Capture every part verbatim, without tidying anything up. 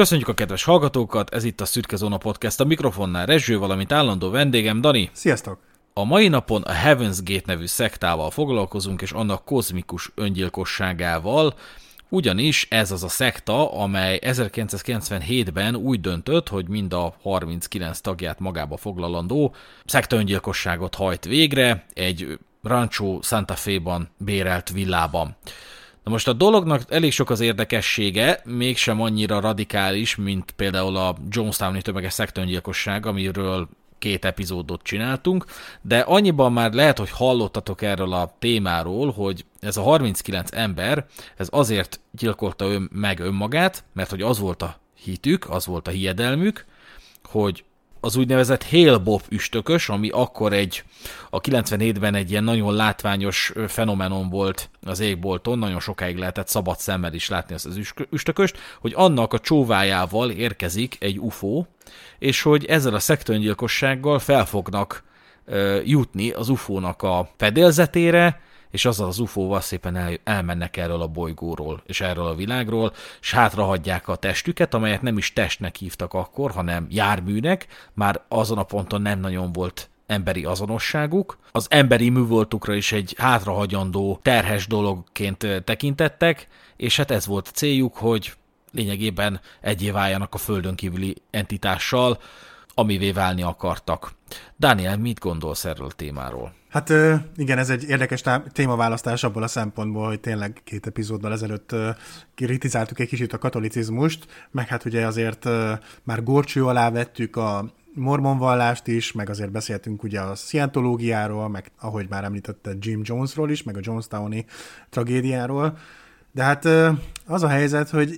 Köszönjük a kedves hallgatókat, ez itt a Szürke Zóna Podcast, a mikrofonnál Rezső, valamint állandó vendégem Dani. Sziasztok! A mai napon a Heaven's Gate nevű szektával foglalkozunk, és annak kozmikus öngyilkosságával, ugyanis ez az a szekta, amely ezerkilencszázkilencvenhétben úgy döntött, hogy mind a harminckilenc tagját magába foglalandó szekta öngyilkosságot hajt végre egy Rancho Santa Fe-ban bérelt villában. Na most a dolognak elég sok az érdekessége, mégsem annyira radikális, mint például a Jonestowni tömeges szektaöngyilkosság, amiről két epizódot csináltunk, de annyiban már lehet, hogy hallottatok erről a témáról, hogy ez a harminckilenc ember, ez azért gyilkolta ön, meg önmagát, mert hogy az volt a hitük, az volt a hiedelmük, hogy az úgynevezett Hale Bopp üstökös, ami akkor egy, a kilencvenhétben egy ilyen nagyon látványos fenomenon volt az égbolton, nagyon sokáig lehetett szabad szemmel is látni ezt az üstököst, hogy annak a csóvájával érkezik egy ufó, és hogy ezzel a szektaöngyilkossággal fel fognak uh, jutni az ufónak a fedélzetére, és azzal az ufóval szépen el, elmennek erről a bolygóról, és erről a világról, és hátrahagyják a testüket, amelyet nem is testnek hívtak akkor, hanem járműnek, már azon a ponton nem nagyon volt emberi azonosságuk. Az emberi művoltukra is egy hátrahagyandó, terhes dologként tekintettek, és hát ez volt a céljuk, hogy lényegében egyé váljanak a földön kívüli entitással, amivé válni akartak. Dániel, mit gondolsz erről a témáról? Hát igen, ez egy érdekes témaválasztás abból a szempontból, hogy tényleg két epizóddal ezelőtt kritizáltuk egy kicsit a katolicizmust, meg hát ugye azért már górcső alá vettük a mormon vallást is, meg azért beszéltünk ugye a szientológiáról, meg ahogy már említette Jim Jonesról is, meg a Jonestowni tragédiáról, de hát az a helyzet, hogy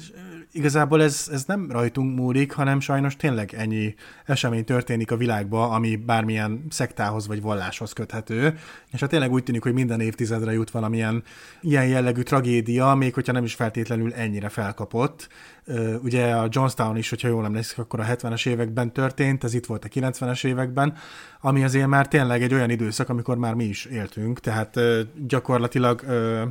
igazából ez, ez nem rajtunk múlik, hanem sajnos tényleg ennyi esemény történik a világban, ami bármilyen szektához vagy valláshoz köthető, és hát tényleg úgy tűnik, hogy minden évtizedre jut valamilyen ilyen jellegű tragédia, még hogyha nem is feltétlenül ennyire felkapott. Ugye a Jonestown is, hogyha jól emlékszik, akkor a hetvenes években történt, ez itt volt a kilencvenes években, ami azért már tényleg egy olyan időszak, amikor már mi is éltünk, tehát gyakorlatilag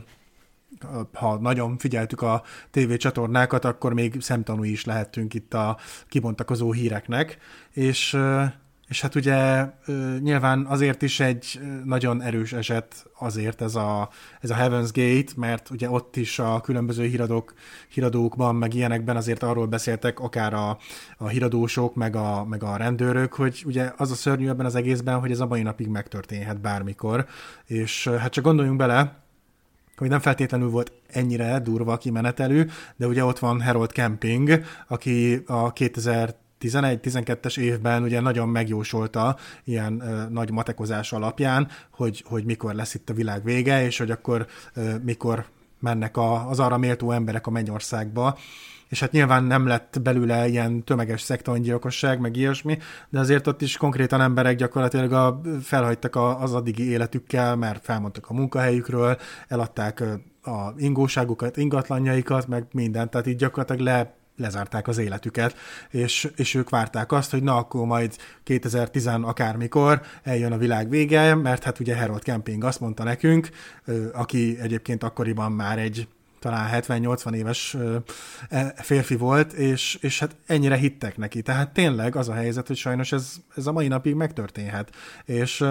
ha nagyon figyeltük a tévécsatornákat, akkor még szemtanúi is lehettünk itt a kibontakozó híreknek, és, és hát ugye nyilván azért is egy nagyon erős eset azért ez a, ez a Heaven's Gate, mert ugye ott is a különböző híradók, híradókban, meg ilyenekben azért arról beszéltek, akár a, a híradósok, meg a, meg a rendőrök, hogy ugye az a szörnyű ebben az egészben, hogy ez a mai napig megtörténhet bármikor, és hát csak gondoljunk bele, hogy nem feltétlenül volt ennyire durva kimenetelű, de ugye ott van Harold Camping, aki a kétezer-tizenegy-tizenkettes évben ugye nagyon megjósolta ilyen ö, nagy matekozás alapján, hogy, hogy mikor lesz itt a világ vége, és hogy akkor ö, mikor mennek a, az arra méltó emberek a mennyországba. És hát nyilván nem lett belőle ilyen tömeges szektaöngyilkosság, meg ilyesmi, de azért ott is konkrétan emberek gyakorlatilag a, felhagytak a, az addigi életükkel, mert felmondtak a munkahelyükről, eladták a ingóságukat, ingatlanjaikat, meg mindent, tehát így gyakorlatilag le, lezárták az életüket, és, és ők várták azt, hogy na akkor majd kétezer-tíz akármikor eljön a világ vége, mert hát ugye Harold Camping azt mondta nekünk, aki egyébként akkoriban már egy talán hetven-nyolcvan éves férfi volt, és, és hát ennyire hittek neki. Tehát tényleg az a helyzet, hogy sajnos ez, ez a mai napig megtörténhet. És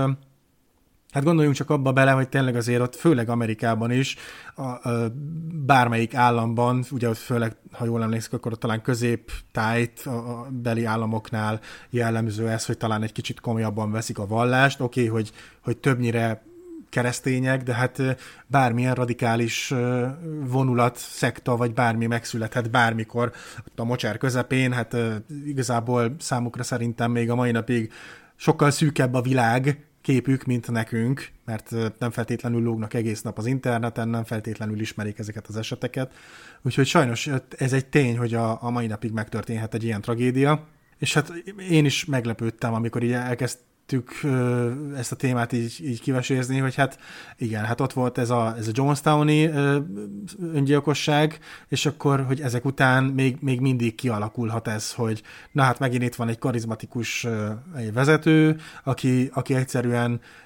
hát gondoljunk csak abba bele, hogy tényleg azért ott, főleg Amerikában is, a, a, bármelyik államban, ugye ott főleg, ha jól emlékszik, akkor ott talán középtájt a beli államoknál jellemző ez, hogy talán egy kicsit komolyabban veszik a vallást. Oké, okay, hogy, hogy többnyire keresztények, de hát bármilyen radikális vonulat, szekta, vagy bármi megszülethet bármikor ott a mocsár közepén, hát igazából számukra szerintem még a mai napig sokkal szűkebb a világ képük, mint nekünk, mert nem feltétlenül lógnak egész nap az interneten, nem feltétlenül ismerik ezeket az eseteket. Úgyhogy sajnos ez egy tény, hogy a, a mai napig megtörténhet egy ilyen tragédia. És hát én is meglepődtem, amikor így elkezdtem ezt a témát így, így kivesézni, hogy hát igen, hát ott volt ez a, ez a Jonestowni öngyilkosság, és akkor, hogy ezek után még, még mindig kialakulhat ez, hogy na hát megint itt van egy karizmatikus vezető, aki, aki egyszerűen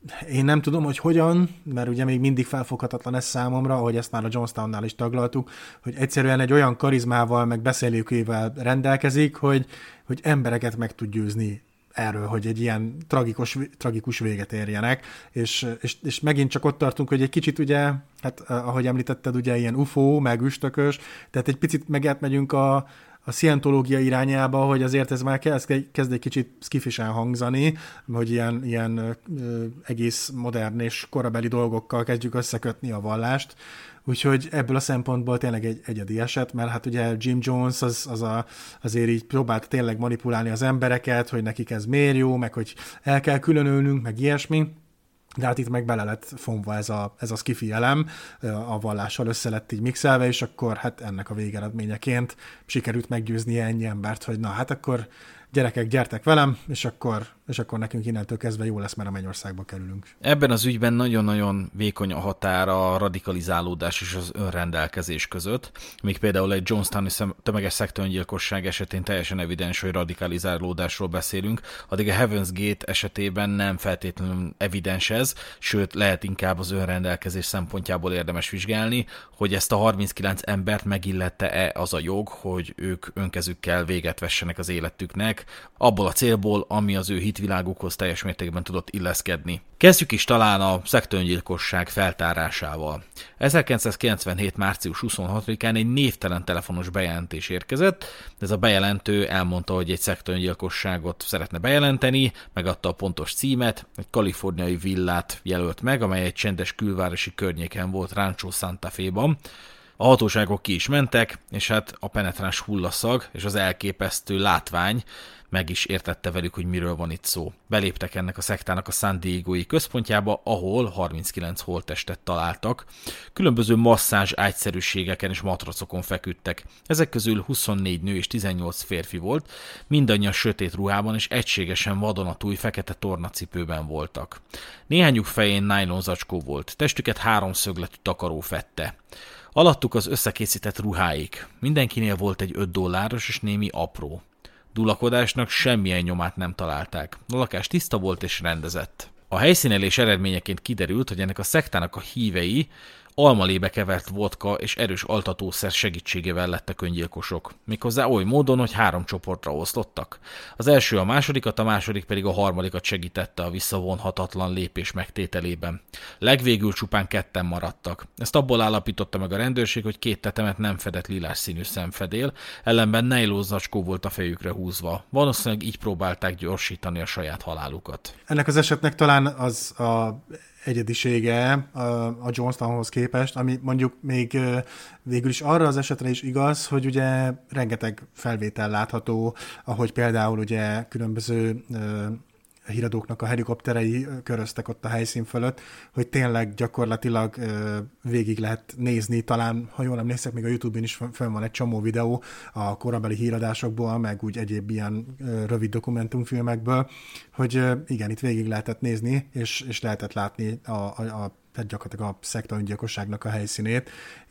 én nem tudom, hogy hogyan, mert ugye még mindig felfoghatatlan ez számomra, ahogy ezt már a Johnstownnál is taglaltuk, hogy egyszerűen egy olyan karizmával, meg beszélőkével rendelkezik, hogy, hogy embereket meg tud győzni erről, hogy egy ilyen tragikus, tragikus véget érjenek, és, és, és megint csak ott tartunk, hogy egy kicsit ugye, hát ahogy említetted, ugye ilyen ufó, meg üstökös, tehát egy picit meg átmegyünk a, a szientológia irányába, hogy azért ez már kezd, kezd egy kicsit skifisen hangzani, hogy ilyen, ilyen ö, egész modern és korabeli dolgokkal kezdjük összekötni a vallást, úgyhogy ebből a szempontból tényleg egy egyedi eset, mert hát ugye Jim Jones az, az a, azért így próbált tényleg manipulálni az embereket, hogy nekik ez miért jó, meg hogy el kell különölnünk, meg ilyesmi, de hát itt meg bele lett fonva ez a, ez a skifi elem, a vallással össze lett így mixelve, és akkor hát ennek a végeredményeként sikerült meggyőzni ennyi embert, hogy na hát akkor gyerekek, gyertek velem, és akkor, és akkor nekünk innentől kezdve jó lesz, mert a Mennyországba kerülünk. Ebben az ügyben nagyon-nagyon vékony a határ a radikalizálódás és az önrendelkezés között, míg például egy Johnstowni tömeges szektaöngyilkosság esetén teljesen evidens, hogy radikalizálódásról beszélünk, addig a Heaven's Gate esetében nem feltétlenül evidens ez, sőt lehet inkább az önrendelkezés szempontjából érdemes vizsgálni, hogy ezt a harminckilenc embert megillette-e az a jog, hogy ők önkezükkel véget vessenek az életüknek, abból a célból, ami az ő hitvilágukhoz teljes mértékben tudott illeszkedni. Kezdjük is talán a szektaöngyilkosság feltárásával. ezerkilencszázkilencvenhét. március huszonhatodikán egy névtelen telefonos bejelentés érkezett. Ez a bejelentő elmondta, hogy egy szektaöngyilkosságot szeretne bejelenteni, megadta a pontos címet, egy kaliforniai villát jelölt meg, amely egy csendes külvárosi környéken volt Rancho Santa Fe-ban. A hatóságok ki is mentek, és hát a penetráns hullaszag és az elképesztő látvány meg is értette velük, hogy miről van itt szó. Beléptek ennek a szektának a San Diego-i központjába, ahol harminckilenc holttestet találtak. Különböző masszázs ágyszerűségeken és matracokon feküdtek. Ezek közül huszonnégy nő és tizennyolc férfi volt, mindannyian sötét ruhában és egységesen vadonatúj fekete tornacipőben voltak. Néhányuk fején nylon zacskó volt, testüket háromszögletű takaró fedte. Alattuk az összekészített ruháik. Mindenkinél volt egy öt dolláros és némi apró. Dulakodásnak semmilyen nyomát nem találták. A lakás tiszta volt és rendezett. A helyszínelés eredményeként kiderült, hogy ennek a szektának a hívei almalébe kevert vodka és erős altatószer segítségével lettek öngyilkosok. Méghozzá oly módon, hogy három csoportra osztottak. Az első a másodikat, a második pedig a harmadikat segítette a visszavonhatatlan lépés megtételében. Legvégül csupán ketten maradtak. Ezt abból állapította meg a rendőrség, hogy két tetemet nem fedett lilás színű szemfedél, ellenben nylon zacskó volt a fejükre húzva. Valószínűleg így próbálták gyorsítani a saját halálukat. Ennek az esetnek talán az a egyedisége a Johnstownhoz képest, ami mondjuk még végül is arra az esetre is igaz, hogy ugye rengeteg felvétel látható, ahogy például ugye különböző híradóknak a helikopterei köröztek ott a helyszín fölött, hogy tényleg gyakorlatilag végig lehet nézni, talán, ha jól emlékszek, még a YouTube-on is fönn van egy csomó videó a korabeli híradásokból, meg úgy egyéb ilyen rövid dokumentumfilmekből, hogy igen, itt végig lehetett nézni, és, és lehetett látni a, a, a tehát gyakorlatilag a szektaöngyilkosságnak a helyszínét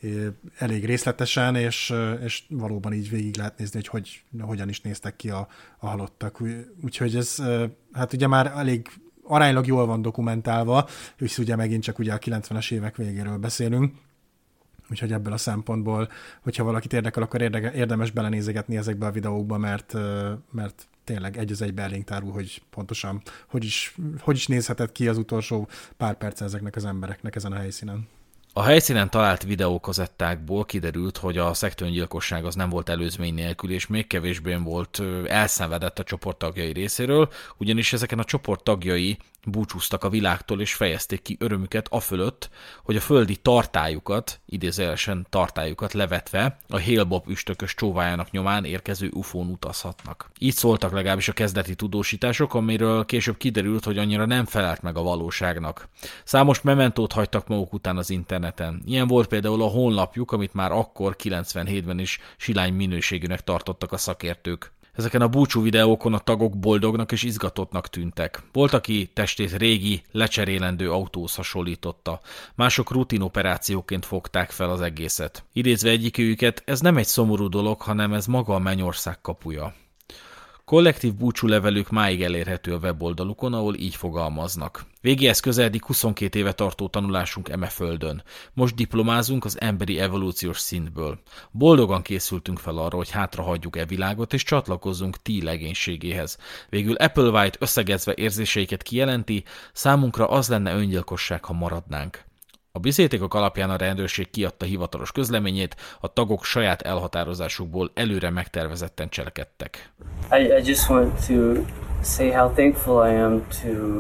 elég részletesen, és, és valóban így végig lehet nézni, hogy, hogy hogyan is néztek ki a, a halottak. Úgyhogy ez hát ugye már elég aránylag jól van dokumentálva, és ugye megint csak ugye a kilencvenes évek végéről beszélünk, úgyhogy ebből a szempontból, hogyha valakit érdekel, akkor érdemes belenézegetni ezekbe a videókba, mert, mert tényleg egy az egybe elénk tárul, hogy pontosan hogy is, hogy is nézhetett ki az utolsó pár perc ezeknek az embereknek ezen a helyszínen. A helyszínen talált videókazettákból kiderült, hogy a szektaöngyilkosság az nem volt előzmény nélkül, és még kevésbé volt elszenvedett a csoport tagjai részéről, ugyanis ezeken a csoport tagjai búcsúztak a világtól, és fejezték ki örömüket afölött, hogy a földi tartályukat, idézőjelesen tartályukat levetve a Hale-Bopp üstökös csóvájának nyomán érkező ufón utazhatnak. Így szóltak legalábbis a kezdeti tudósítások, amiről később kiderült, hogy annyira nem felelt meg a valóságnak. Számos mementót hagytak maguk után az interneten. Ilyen volt például a honlapjuk, amit már akkor kilencvenhétben is silány minőségűnek tartottak a szakértők. Ezeken a búcsú videókon a tagok boldognak és izgatottnak tűntek. Volt, aki testét régi, lecserélendő autóhoz hasonlította. Mások rutinoperációként fogták fel az egészet. Idézve egyikőjüket, ez nem egy szomorú dolog, hanem ez maga a mennyország kapuja. Kollektív búcsúlevelük máig elérhető a weboldalukon, ahol így fogalmaznak. Végéhez közeledik huszonkét éve tartó tanulásunk eme földön. Most diplomázunk az emberi evolúciós szintből. Boldogan készültünk fel arra, hogy hátrahagyjuk e világot, és csatlakozzunk ti legénységéhez. Végül Applewhite összegezve érzéseiket kijelenti, számunkra az lenne öngyilkosság, ha maradnánk. A bizonyítékok alapján a rendőrség kiadta hivatalos közleményét, a tagok saját elhatározásukból előre megtervezetten cselekedtek. I, I just want to say how thankful I am to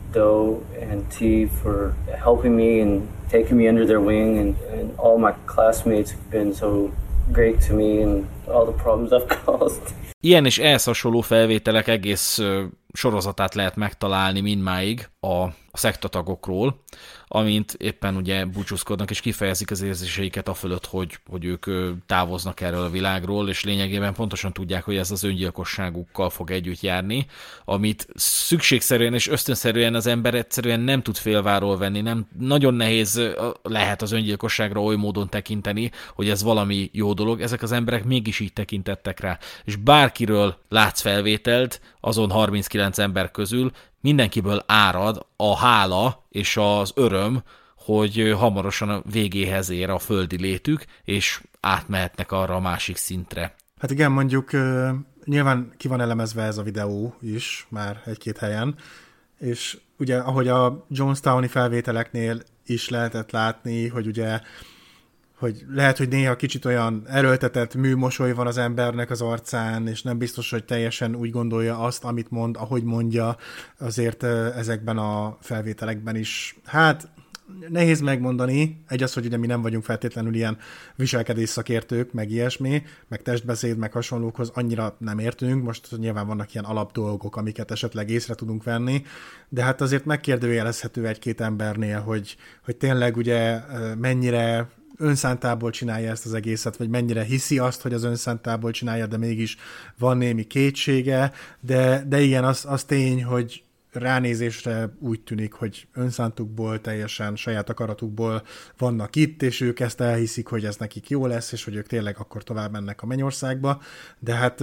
Doe and T for helping me and taking me under their wing, and, and all my classmates have been so great to me and all the problems I've caused. Ilyen és ehhez hasonló felvételek egész uh, sorozatát lehet megtalálni mindmáig a, a szektatagokról, amint éppen ugye búcsúzkodnak és kifejezik az érzéseiket afölött, hogy, hogy ők távoznak erről a világról, és lényegében pontosan tudják, hogy ez az öngyilkosságukkal fog együtt járni, amit szükségszerűen és ösztönszerűen az ember egyszerűen nem tud félváról venni, nem, nagyon nehéz lehet az öngyilkosságra oly módon tekinteni, hogy ez valami jó dolog, ezek az emberek mégis így tekintettek rá, és bárkiről látsz felvételt, azon harminckilenc ember közül, mindenkiből árad a hála és az öröm, hogy hamarosan a végéhez ér a földi létük, és átmehetnek arra a másik szintre. Hát igen, mondjuk nyilván ki van elemezve ez a videó is, már egy-két helyen, és ugye ahogy a Jonestowni felvételeknél is lehetett látni, hogy ugye hogy lehet, hogy néha kicsit olyan erőltetett műmosoly van az embernek az arcán, és nem biztos, hogy teljesen úgy gondolja azt, amit mond, ahogy mondja, azért ezekben a felvételekben is. Hát nehéz megmondani, egy az, hogy ugye mi nem vagyunk feltétlenül ilyen viselkedés szakértők, meg ilyesmi, meg testbeszéd, meg hasonlókhoz annyira nem értünk, most nyilván vannak ilyen alapdolgok, amiket esetleg észre tudunk venni, de hát azért megkérdőjelezhető egy-két embernél, hogy, hogy tényleg ugye mennyire önszántából csinálja ezt az egészet, vagy mennyire hiszi azt, hogy az önszántából csinálja, de mégis van némi kétsége, de, de igen, az, az tény, hogy ránézésre úgy tűnik, hogy önszántukból, teljesen saját akaratukból vannak itt, és ők ezt elhiszik, hogy ez nekik jó lesz, és hogy ők tényleg akkor tovább mennek a mennyországba, de hát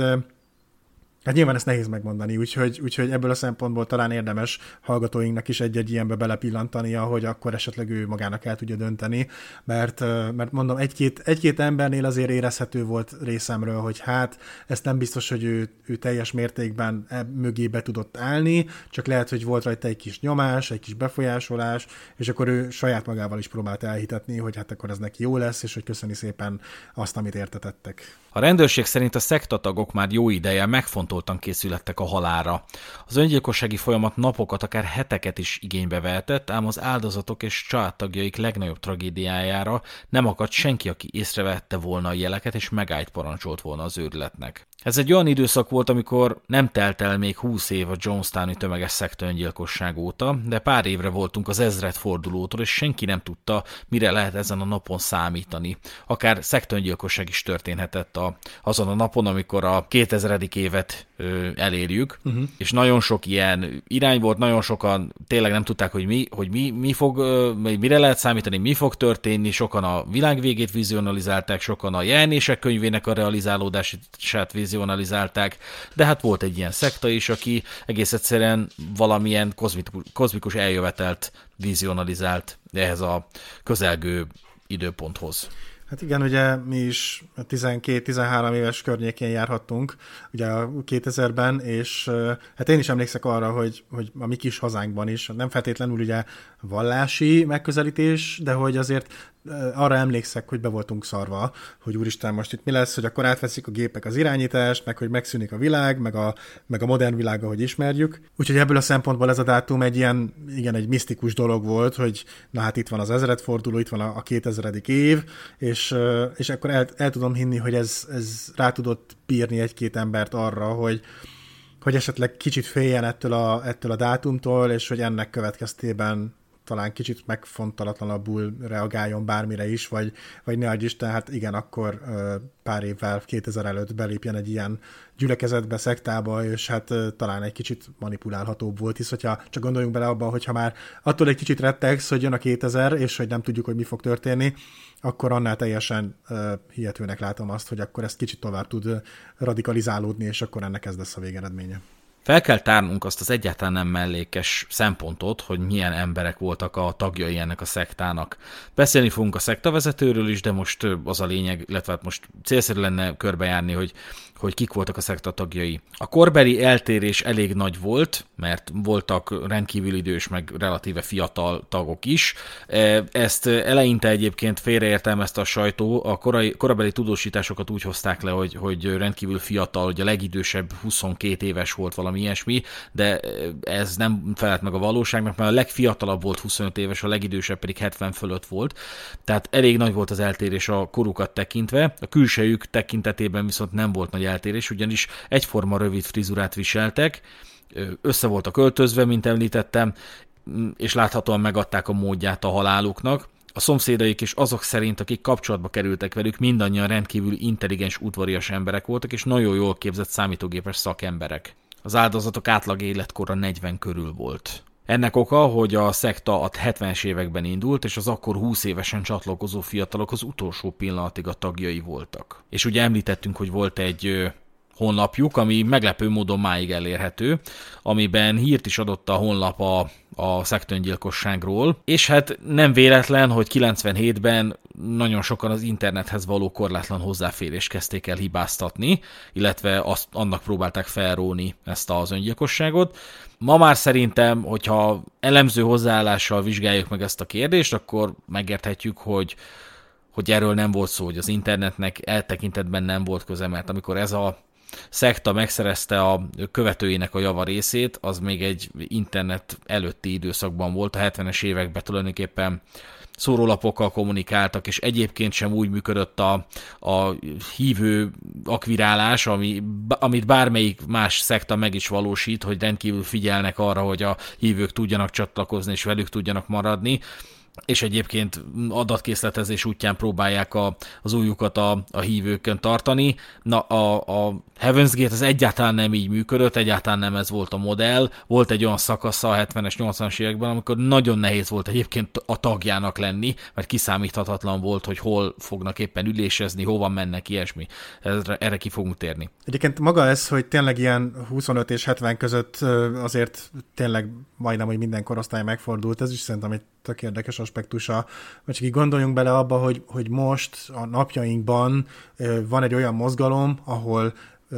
Hát nyilván ezt nehéz megmondani, úgyhogy, úgyhogy ebből a szempontból talán érdemes hallgatóinknak is egy-egy ilyenbe belepillantania, hogy akkor esetleg ő magának el tudja dönteni, mert, mert mondom, egy-két, egy-két embernél azért érezhető volt részemről, hogy hát ezt nem biztos, hogy ő, ő teljes mértékben e mögé be tudott állni, csak lehet, hogy volt rajta egy kis nyomás, egy kis befolyásolás, és akkor ő saját magával is próbált elhitetni, hogy hát akkor ez neki jó lesz, és hogy köszöni szépen azt, amit értetettek. A rendőrség szerint a szektatagok már jó ideje megfontoltan készülettek a halálra. Az öngyilkossági folyamat napokat, akár heteket is igénybe vehetett, ám az áldozatok és családtagjaik legnagyobb tragédiájára nem akadt senki, aki észrevette volna a jeleket és megállt parancsolt volna az őrületnek. Ez egy olyan időszak volt, amikor nem telt el még húsz év a Jonestowni tömeges szekta öngyilkosság óta, de pár évre voltunk az ezredfordulótól, és senki nem tudta, mire lehet ezen a napon számítani. Akár szekta öngyilkosság is történhetett a, azon a napon, amikor a kétezredik évet ö, elérjük, uh-huh. és nagyon sok ilyen irány volt, nagyon sokan tényleg nem tudták, hogy mi, hogy mi, mi fog, ö, mire lehet számítani, mi fog történni, sokan a világ végét vizionalizálták, sokan a jelenések könyvének a realizálódását vizionalizálták, de hát volt egy ilyen szekta is, aki egész egyszerűen valamilyen kozmikus, kozmikus eljövetelt vizionalizált ehhez a közelgő időponthoz. Hát igen, ugye mi is tizenkét-tizenhárom éves környékén járhattunk, ugye a kétezerben, és hát én is emlékszek arra, hogy, hogy a mi kis hazánkban is, nem feltétlenül ugye vallási megközelítés, de hogy azért arra emlékszek, hogy be voltunk szarva, hogy úristen, most itt mi lesz, hogy akkor átveszik a gépek az irányítást, meg hogy megszűnik a világ, meg a, meg a modern világ, ahogy ismerjük. Úgyhogy ebből a szempontból ez a dátum egy ilyen, igen, egy misztikus dolog volt, hogy na hát itt van az ezredforduló, itt van a, a kétezredik év, és, és akkor el, el tudom hinni, hogy ez, ez rá tudott bírni egy-két embert arra, hogy hogy esetleg kicsit féljen ettől a, ettől a dátumtól, és hogy ennek következtében talán kicsit megfontolatlanabbul reagáljon bármire is, vagy, vagy ne adj Isten, hát igen, akkor pár évvel kétezer előtt belépjen egy ilyen gyülekezetbe, szektába, és hát talán egy kicsit manipulálhatóbb volt, hisz hogyha csak gondoljunk bele abban, hogyha már attól egy kicsit rettegsz, hogy jön a kétezer, és hogy nem tudjuk, hogy mi fog történni, akkor annál teljesen uh, hihetőnek látom azt, hogy akkor ezt kicsit tovább tud uh, radikalizálódni, és akkor ennek ez lesz a végeredménye. Fel kell tárnunk azt az egyáltalán nem mellékes szempontot, hogy milyen emberek voltak a tagjai ennek a szektának. Beszélni fogunk a szektavezetőről is, de most az a lényeg, illetve hát most célszerű lenne körbejárni, hogy, hogy kik voltak a szekta tagjai. A korbeli eltérés elég nagy volt, mert voltak rendkívül idős, meg relatíve fiatal tagok is. Ezt eleinte egyébként félreértelmezte a sajtó, a korai, korabeli tudósításokat úgy hozták le, hogy, hogy rendkívül fiatal, hogy a legidősebb huszonkét éves volt valami ilyesmi, de ez nem felelt meg a valóságnak, mert a legfiatalabb volt huszonöt éves, a legidősebb pedig hetven fölött volt. Tehát elég nagy volt az eltérés a korukat tekintve, a külsejük tekintetében viszont nem volt nagy eltérés, ugyanis egyforma rövid frizurát viseltek, össze voltak öltözve, mint említettem, és láthatóan megadták a módját a haláluknak. A szomszédaik és azok szerint, akik kapcsolatba kerültek velük, mindannyian rendkívül intelligens, udvarias emberek voltak, és nagyon jól képzett számítógépes szakemberek. Az áldozatok átlag életkora negyven körül volt. Ennek oka, hogy a szekta a hetvenes években indult, és az akkor húsz évesen csatlakozó fiatalok az utolsó pillanatig a tagjai voltak. És ugye említettünk, hogy volt egy honlapjuk, ami meglepő módon máig elérhető, amiben hírt is adott a honlap a, a szektaöngyilkosságról, és hát nem véletlen, hogy kilencvenhétben nagyon sokan az internethez való korlátlan hozzáférést kezdték el hibáztatni, illetve azt, annak próbálták felróni ezt az öngyilkosságot. Ma már szerintem, hogyha elemző hozzáállással vizsgáljuk meg ezt a kérdést, akkor megérthetjük, hogy hogy erről nem volt szó, hogy az internetnek eltekintetben nem volt köze, mert amikor ez a szekta megszerezte a követőinek a java részét, az még egy internet előtti időszakban volt, a hetvenes években tulajdonképpen szórólapokkal kommunikáltak, és egyébként sem úgy működött a, a hívő akvirálás, ami, amit bármelyik más szekta meg is valósít, hogy rendkívül figyelnek arra, hogy a hívők tudjanak csatlakozni, és velük tudjanak maradni, és egyébként adatkészletezés útján próbálják a, az újjukat a, a hívőkön tartani. Na, a, a Heaven's Gate az egyáltalán nem így működött, egyáltalán nem ez volt a modell. Volt egy olyan szakasza a hetvenes, nyolcvanas években, amikor nagyon nehéz volt egyébként a tagjának lenni, mert kiszámíthatatlan volt, hogy hol fognak éppen ülésezni, hova mennek, ilyesmi. Erre, erre ki fogunk térni. Egyébként maga ez, hogy tényleg ilyen huszonöt és hetven között azért tényleg majdnem, hogy minden korosztály megfordult, ez is szerintem egy tök érdekes aspektusa, mert csak így gondoljunk bele abba, hogy, hogy most a napjainkban van egy olyan mozgalom, ahol,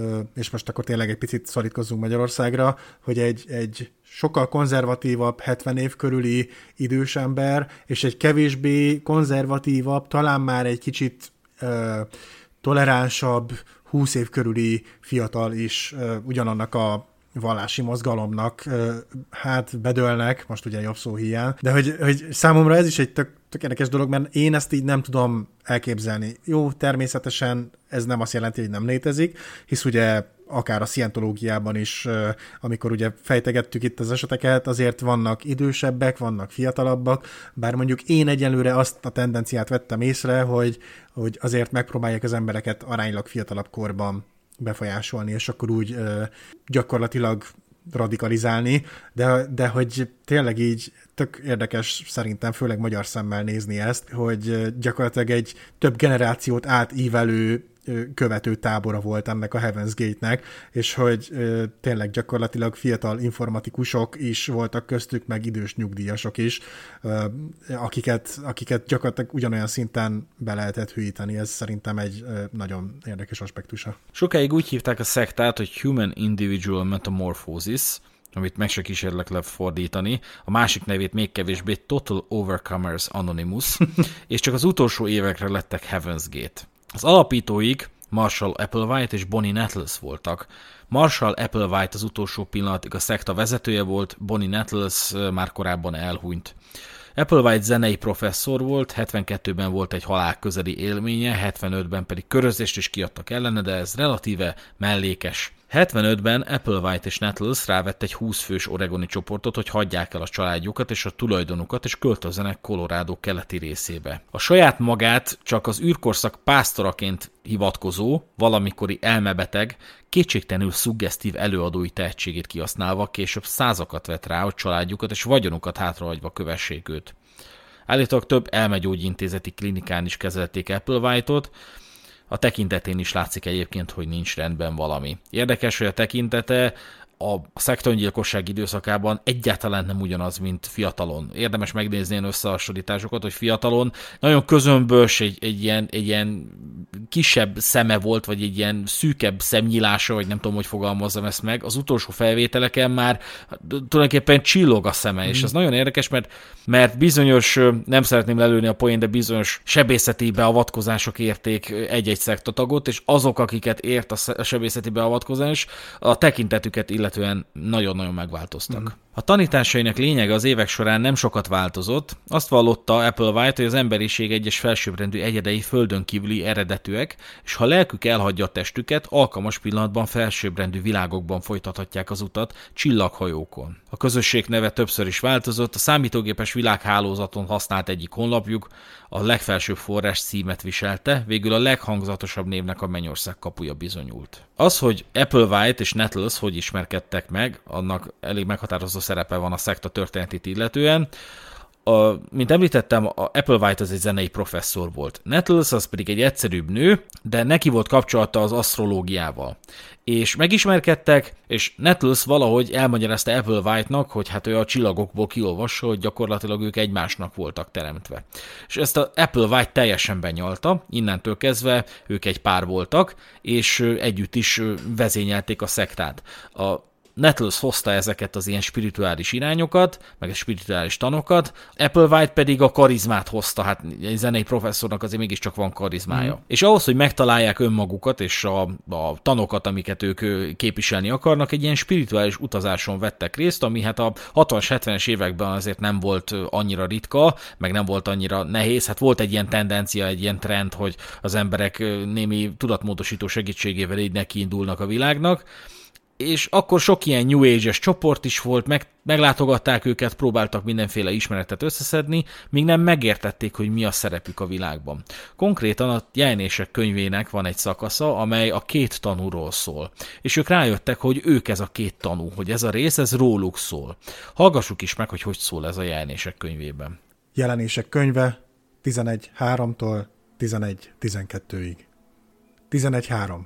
és most akkor tényleg egy picit szorítkozzunk Magyarországra, hogy egy, egy sokkal konzervatívabb, hetven év körüli idős ember, és egy kevésbé konzervatívabb, talán már egy kicsit uh, toleránsabb, húsz év körüli fiatal is uh, ugyanannak a vallási mozgalomnak hát bedőlnek, most ugye jobb szó hiány, de hogy, hogy számomra ez is egy tök, tök érdekes dolog, mert én ezt így nem tudom elképzelni. Jó, természetesen ez nem azt jelenti, hogy nem létezik, hisz ugye akár a szientológiában is, amikor ugye fejtegettük itt az eseteket, azért vannak idősebbek, vannak fiatalabbak, bár mondjuk én egyelőre azt a tendenciát vettem észre, hogy, hogy azért megpróbálják az embereket aránylag fiatalabb korban befolyásolni, és akkor úgy ö, gyakorlatilag radikalizálni, de, de hogy tényleg így tök érdekes szerintem, főleg magyar szemmel nézni ezt, hogy gyakorlatilag egy több generációt átívelő követő tábora volt ennek a Heaven's Gate-nek, és hogy ö, tényleg gyakorlatilag fiatal informatikusok is voltak köztük, meg idős nyugdíjasok is, ö, akiket, akiket gyakorlatilag ugyanolyan szinten be lehetett hűíteni. Ez szerintem egy ö, nagyon érdekes aspektusa. Sokáig úgy hívták a szektát, hogy Human Individual Metamorphosis, amit meg se kísérlek lefordítani, a másik nevét még kevésbé Total Overcomers Anonymous, és csak az utolsó évekre lettek Heaven's Gate. Az alapítóik Marshall Applewhite és Bonnie Nettles voltak. Marshall Applewhite az utolsó pillanatig a szekta vezetője volt, Bonnie Nettles már korábban elhunyt. Applewhite zenei professzor volt, hetvenkettőben volt egy halálközeli élménye, hetvenötben pedig körözést is kiadtak ellene, de ez relatíve mellékes. hetvenötben Applewhite és Nettles rávett egy húsz fős oregoni csoportot, hogy hagyják el a családjukat és a tulajdonukat, és költözzenek Colorado keleti részébe. A saját magát csak az űrkorszak pásztoraként hivatkozó, valamikori elmebeteg, kétségtelenül szuggesztív előadói tehetségét kihasználva később százakat vett rá, hogy családjukat és vagyonukat hátrahagyva kövessék őt. Állítólag több elmegyógyintézeti klinikán is kezelték Applewhite-ot, a tekintetén is látszik egyébként, hogy nincs rendben valami. Érdekes, hogy a tekintete a szektaöngyilkosság időszakában egyáltalán nem ugyanaz, mint fiatalon. Érdemes megnézni ilyen összehasonlításokat, hogy fiatalon nagyon közömbös, egy, egy, ilyen, egy ilyen kisebb szeme volt, vagy egy ilyen szűkebb szemnyílása, vagy nem tudom, hogy fogalmazzam ezt meg. Az utolsó felvételeken már tulajdonképpen csillog a szeme, mm. és ez nagyon érdekes, mert, mert bizonyos, nem szeretném lelőni a poén, de bizonyos sebészeti beavatkozások érték egy-egy szektatagot, és azok, akiket ért a sebészeti beavatkozás, a tekintetüket illetően nagyon-nagyon megváltoztak. Mm. A tanításainak lényege az évek során nem sokat változott. Azt vallotta Applewhite, hogy az emberiség egyes felsőbbrendű egyedei földön kívüli eredetűek, és ha lelkük elhagyja a testüket, alkalmas pillanatban felsőbbrendű világokban folytathatják az utat csillaghajókon. A közösség neve többször is változott, a számítógépes világhálózaton használt egyik honlapjuk a legfelsőbb forrás címet viselte, végül a leghangzatosabb névnek a mennyország kapuja bizonyult. Az, hogy Applewhite és Nettles hogy ismerkedtek meg, annak elég meghatározó szerepe van a szekta történetét illetően. A, mint említettem, a Applewhite az egy zenei professzor volt. Nettles az pedig egy egyszerűbb nő, de neki volt kapcsolata az asztrológiával. És megismerkedtek, és Nettles valahogy elmagyarázta Applewhite-nak, hogy hát ő a csillagokból kiolvassa, hogy gyakorlatilag ők egymásnak voltak teremtve. És ezt a Applewhite teljesen benyalta, innentől kezdve ők egy pár voltak, és együtt is vezényelték a szektát. A Nettles hozta ezeket az ilyen spirituális irányokat, meg a spirituális tanokat, Applewhite pedig a karizmát hozta, hát egy zenei professzornak azért mégiscsak van karizmája. Mm. És ahhoz, hogy megtalálják önmagukat és a, a tanokat, amiket ők képviselni akarnak, egy ilyen spirituális utazáson vettek részt, ami hát a hatvanas, hetvenes években azért nem volt annyira ritka, meg nem volt annyira nehéz, hát volt egy ilyen tendencia, egy ilyen trend, hogy az emberek némi tudatmódosító segítségével így nekiindulnak a világnak, és akkor sok ilyen New Age-es csoport is volt, meg, meglátogatták őket, próbáltak mindenféle ismeretet összeszedni, míg nem megértették, hogy mi a szerepük a világban. Konkrétan a Jelenések könyvének van egy szakasza, amely a két tanúról szól. És ők rájöttek, hogy ők ez a két tanú, hogy ez a rész, ez róluk szól. Hallgassuk is meg, hogy hogy szól ez a Jelenések könyvében. Jelenések könyve tizenegy háromtól tizenegy tizenkettőig. tizenegy három.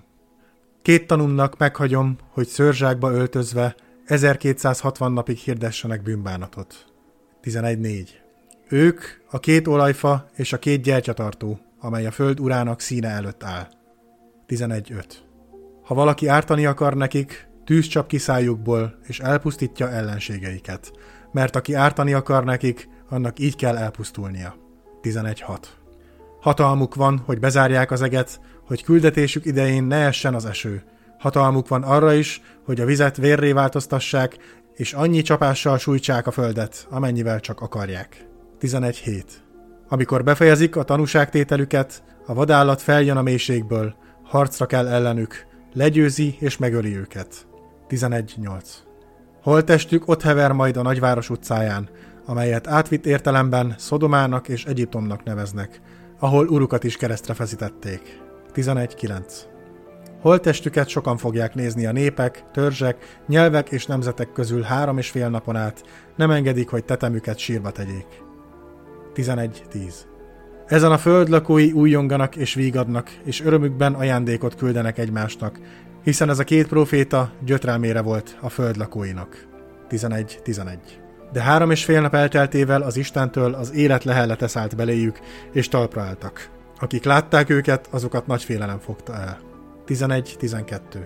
Két tanúmnak meghagyom, hogy szőrzsákba öltözve ezerkétszázhatvan napig hirdessenek bűnbánatot. tizenegy négy. Ők a két olajfa és a két gyertyatartó, amely a föld urának színe előtt áll. tizenegy öt. Ha valaki ártani akar nekik, tűz csap ki szájukból, és elpusztítja ellenségeiket, mert aki ártani akar nekik, annak így kell elpusztulnia. tizenegy hat. Hatalmuk van, hogy bezárják az eget, hogy küldetésük idején ne essen az eső. Hatalmuk van arra is, hogy a vizet vérré változtassák, és annyi csapással sújtsák a földet, amennyivel csak akarják. tizenegy hét. Amikor befejezik a tanúságtételüket, a vadállat feljön a mélységből, harcra kell ellenük, legyőzi és megöli őket. tizenegy nyolc. Holttestük ott hever majd a nagyváros utcáján, amelyet átvitt értelemben Szodomának és Egyiptomnak neveznek, ahol urukat is keresztre feszítették. tizenegy kilenc. Holttestüket sokan fogják nézni a népek, törzsek, nyelvek és nemzetek közül három és fél napon át, nem engedik, hogy tetemüket sírba tegyék. tizenegy tíz. Ezen a föld lakói újjonganak és vígadnak, és örömükben ajándékot küldenek egymásnak, hiszen ez a két próféta gyötrelmére volt a föld lakóinak. tizenegy tizenegy. De három és fél nap elteltével az Istentől az élet lehellete szállt beléjük, és talpra álltak. Akik látták őket, azokat nagy félelem fogta el. tizenegy tizenkettő.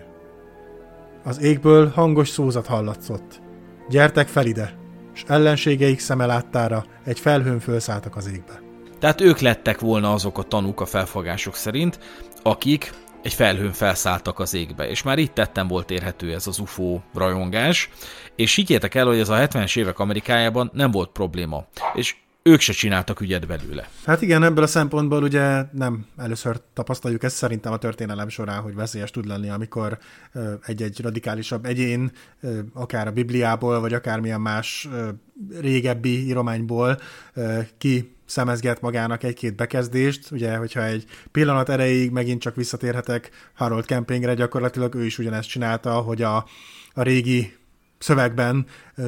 Az égből hangos szózat hallatszott. Gyertek fel ide, s ellenségeik szeme láttára egy felhőn fölszálltak az égbe. Tehát ők lettek volna azok a tanúk a felfogások szerint, akik egy felhőn felszálltak az égbe, és már itt tetten volt érhető ez az u f o rajongás, és higgyétek el, hogy ez a hetvenes évek Amerikájában nem volt probléma. És ők se csináltak ügyet belőle. Hát igen, ebből a szempontból ugye nem először tapasztaljuk ezt szerintem a történelem során, hogy veszélyes tud lenni, amikor egy-egy radikálisabb egyén, akár a Bibliából, vagy akármilyen más régebbi írományból ki szemezget magának egy-két bekezdést, ugye, hogyha egy pillanat erejéig megint csak visszatérhetek Harold Campingre, gyakorlatilag ő is ugyanezt csinálta, hogy a, a régi szövegben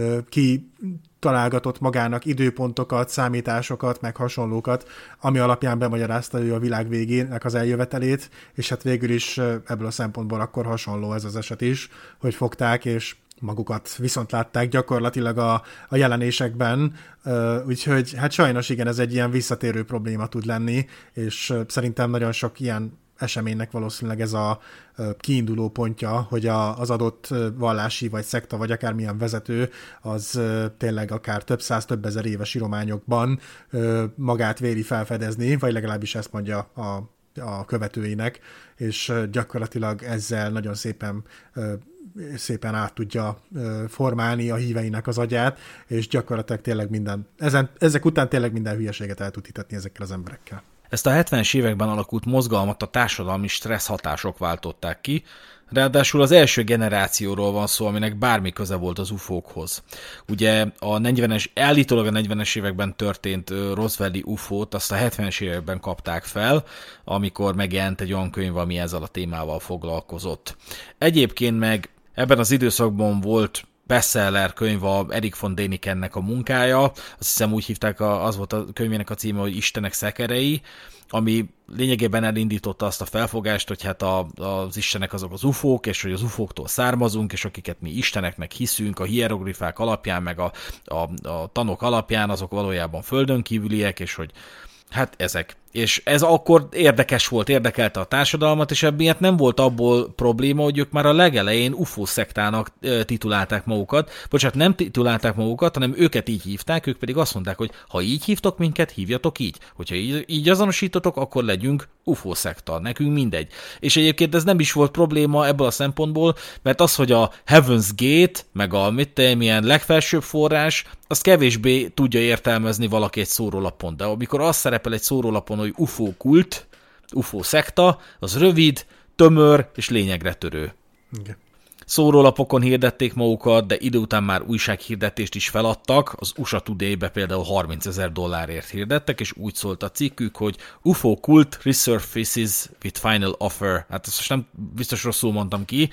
ki találgatott magának időpontokat, számításokat, meg hasonlókat, ami alapján bemagyarázta ő a világ végének az eljövetelét, és hát végül is ebből a szempontból akkor hasonló ez az eset is, hogy fogták, és magukat viszont látták gyakorlatilag a, a jelenésekben, úgyhogy hát sajnos igen, ez egy ilyen visszatérő probléma tud lenni, és szerintem nagyon sok ilyen eseménynek valószínűleg ez a kiinduló pontja, hogy a, az adott vallási, vagy szekta, vagy akármilyen vezető, az tényleg akár több száz, több ezer éves írományokban magát véli felfedezni, vagy legalábbis ezt mondja a, a követőinek, és gyakorlatilag ezzel nagyon szépen szépen át tudja formálni a híveinek az agyát, és gyakorlatilag tényleg minden, ezen, ezek után tényleg minden hülyeséget el tud hitetni ezekkel az emberekkel. Ezt a hetvenes években alakult mozgalmat a társadalmi stressz hatások váltották ki, ráadásul az első generációról van szó, aminek bármi köze volt az ufókhoz. Ugye a negyvenes, állítólag a negyvenes években történt Roswelli ufót, azt a hetvenes években kapták fel, amikor megjelent egy olyan könyv, ami ezzel a témával foglalkozott. Egyébként meg ebben az időszakban volt bestseller könyv a Erik von Dänikennek a munkája, azt hiszem úgy hívták, az volt a könyvének a címe, hogy Istenek szekerei, ami lényegében elindította azt a felfogást, hogy hát a, az istenek azok az ufók, és hogy az ufóktól származunk, és akiket mi isteneknek hiszünk, a hieroglifák alapján, meg a, a, a tanok alapján, azok valójában földön kívüliek, és hogy hát ezek. És ez akkor érdekes volt, érdekelte a társadalmat, és ebbiért nem volt abból probléma, hogy ők már a legelején ufó szektának titulálták magukat, bocsánat, nem titulálták magukat, hanem őket így hívták, ők pedig azt mondták, hogy ha így hívtok minket, hívjatok így. Hogyha így, így azonosítotok, akkor legyünk ufó szekta, nekünk mindegy. És egyébként ez nem is volt probléma ebből a szempontból, mert az, hogy a Heaven's Gate, meg a mit tudom, ilyen legfelsőbb forrás, azt kevésbé tudja értelmezni valaki egy szórólapon. De amikor az szerepel egy szórólapon, hogy ufó kult, ufó szekta, az rövid, tömör és lényegre törő. Igen. Szórólapokon hirdették magukat, de idő után már újsághirdetést is feladtak, az u es á Today-be például harmincezer dollárért hirdettek, és úgy szólt a cikkük, hogy u f o cult resurfaces with final offer. Hát ezt most nem biztos rosszul mondtam ki,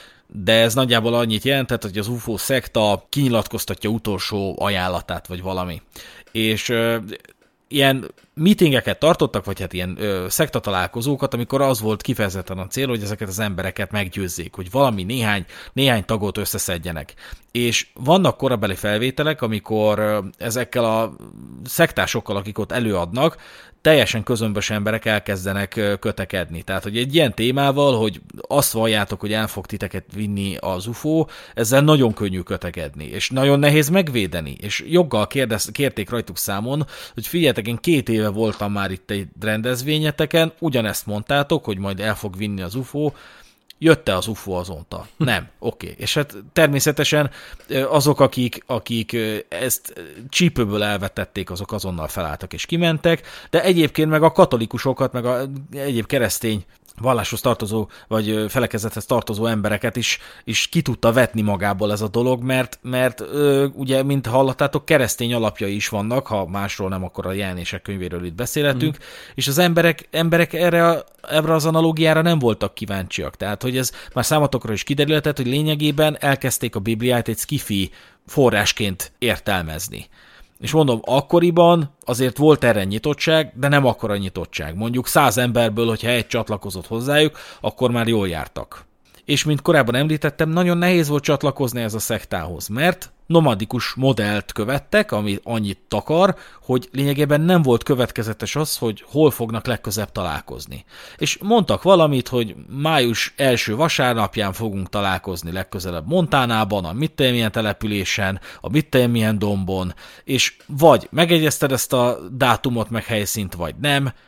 de ez nagyjából annyit jelentett, hogy az ufó szekta kinyilatkoztatja utolsó ajánlatát, vagy valami. És ö, ilyen meetingeket tartottak, vagy hát ilyen ö, szektatalálkozókat, amikor az volt kifejezetten a cél, hogy ezeket az embereket meggyőzzék, hogy valami néhány, néhány tagot összeszedjenek. És vannak korabeli felvételek, amikor ö, ezekkel a szektásokkal, akik ott előadnak, teljesen közömbös emberek elkezdenek kötekedni. Tehát, hogy egy ilyen témával, hogy azt valljátok, hogy el fog titeket vinni az ufó, ezzel nagyon könnyű kötekedni, és nagyon nehéz megvédeni. És joggal kérdez, kérték rajtuk számon, hogy figyeljetek, én két éve voltam már itt egy rendezvényeteken, ugyanezt mondtátok, hogy majd el fog vinni az ufó, jött-e az ufó azóta? Nem. Oké. Okay. És hát természetesen azok, akik, akik ezt csípőből elvetették, azok azonnal felálltak és kimentek, de egyébként meg a katolikusokat, meg a egyéb keresztény valláshoz tartozó, vagy felekezethez tartozó embereket is, is ki tudta vetni magából ez a dolog, mert, mert ö, ugye, mint hallottátok, keresztény alapjai is vannak, ha másról nem, akkor a jelenések könyvéről itt beszélhetünk, mm. és az emberek, emberek erre, erre az analógiára nem voltak kíváncsiak. Tehát, hogy ez már számotokra is kiderülhetett, hogy lényegében elkezdték a Bibliát egy skifi forrásként értelmezni. És mondom, akkoriban azért volt erre nyitottság, de nem akkora nyitottság. Mondjuk száz emberből, hogyha egy csatlakozott hozzájuk, akkor már jól jártak. És mint korábban említettem, nagyon nehéz volt csatlakozni ez a szektához, mert nomadikus modellt követtek, ami annyit takar, hogy lényegében nem volt következetes az, hogy hol fognak legközebb találkozni. És mondtak valamit, hogy május első vasárnapján fogunk találkozni legközelebb Montánában, a mittelmilyen településen, a mittelmilyen dombon, és vagy megegyezted ezt a dátumot meg helyszínt, vagy nem.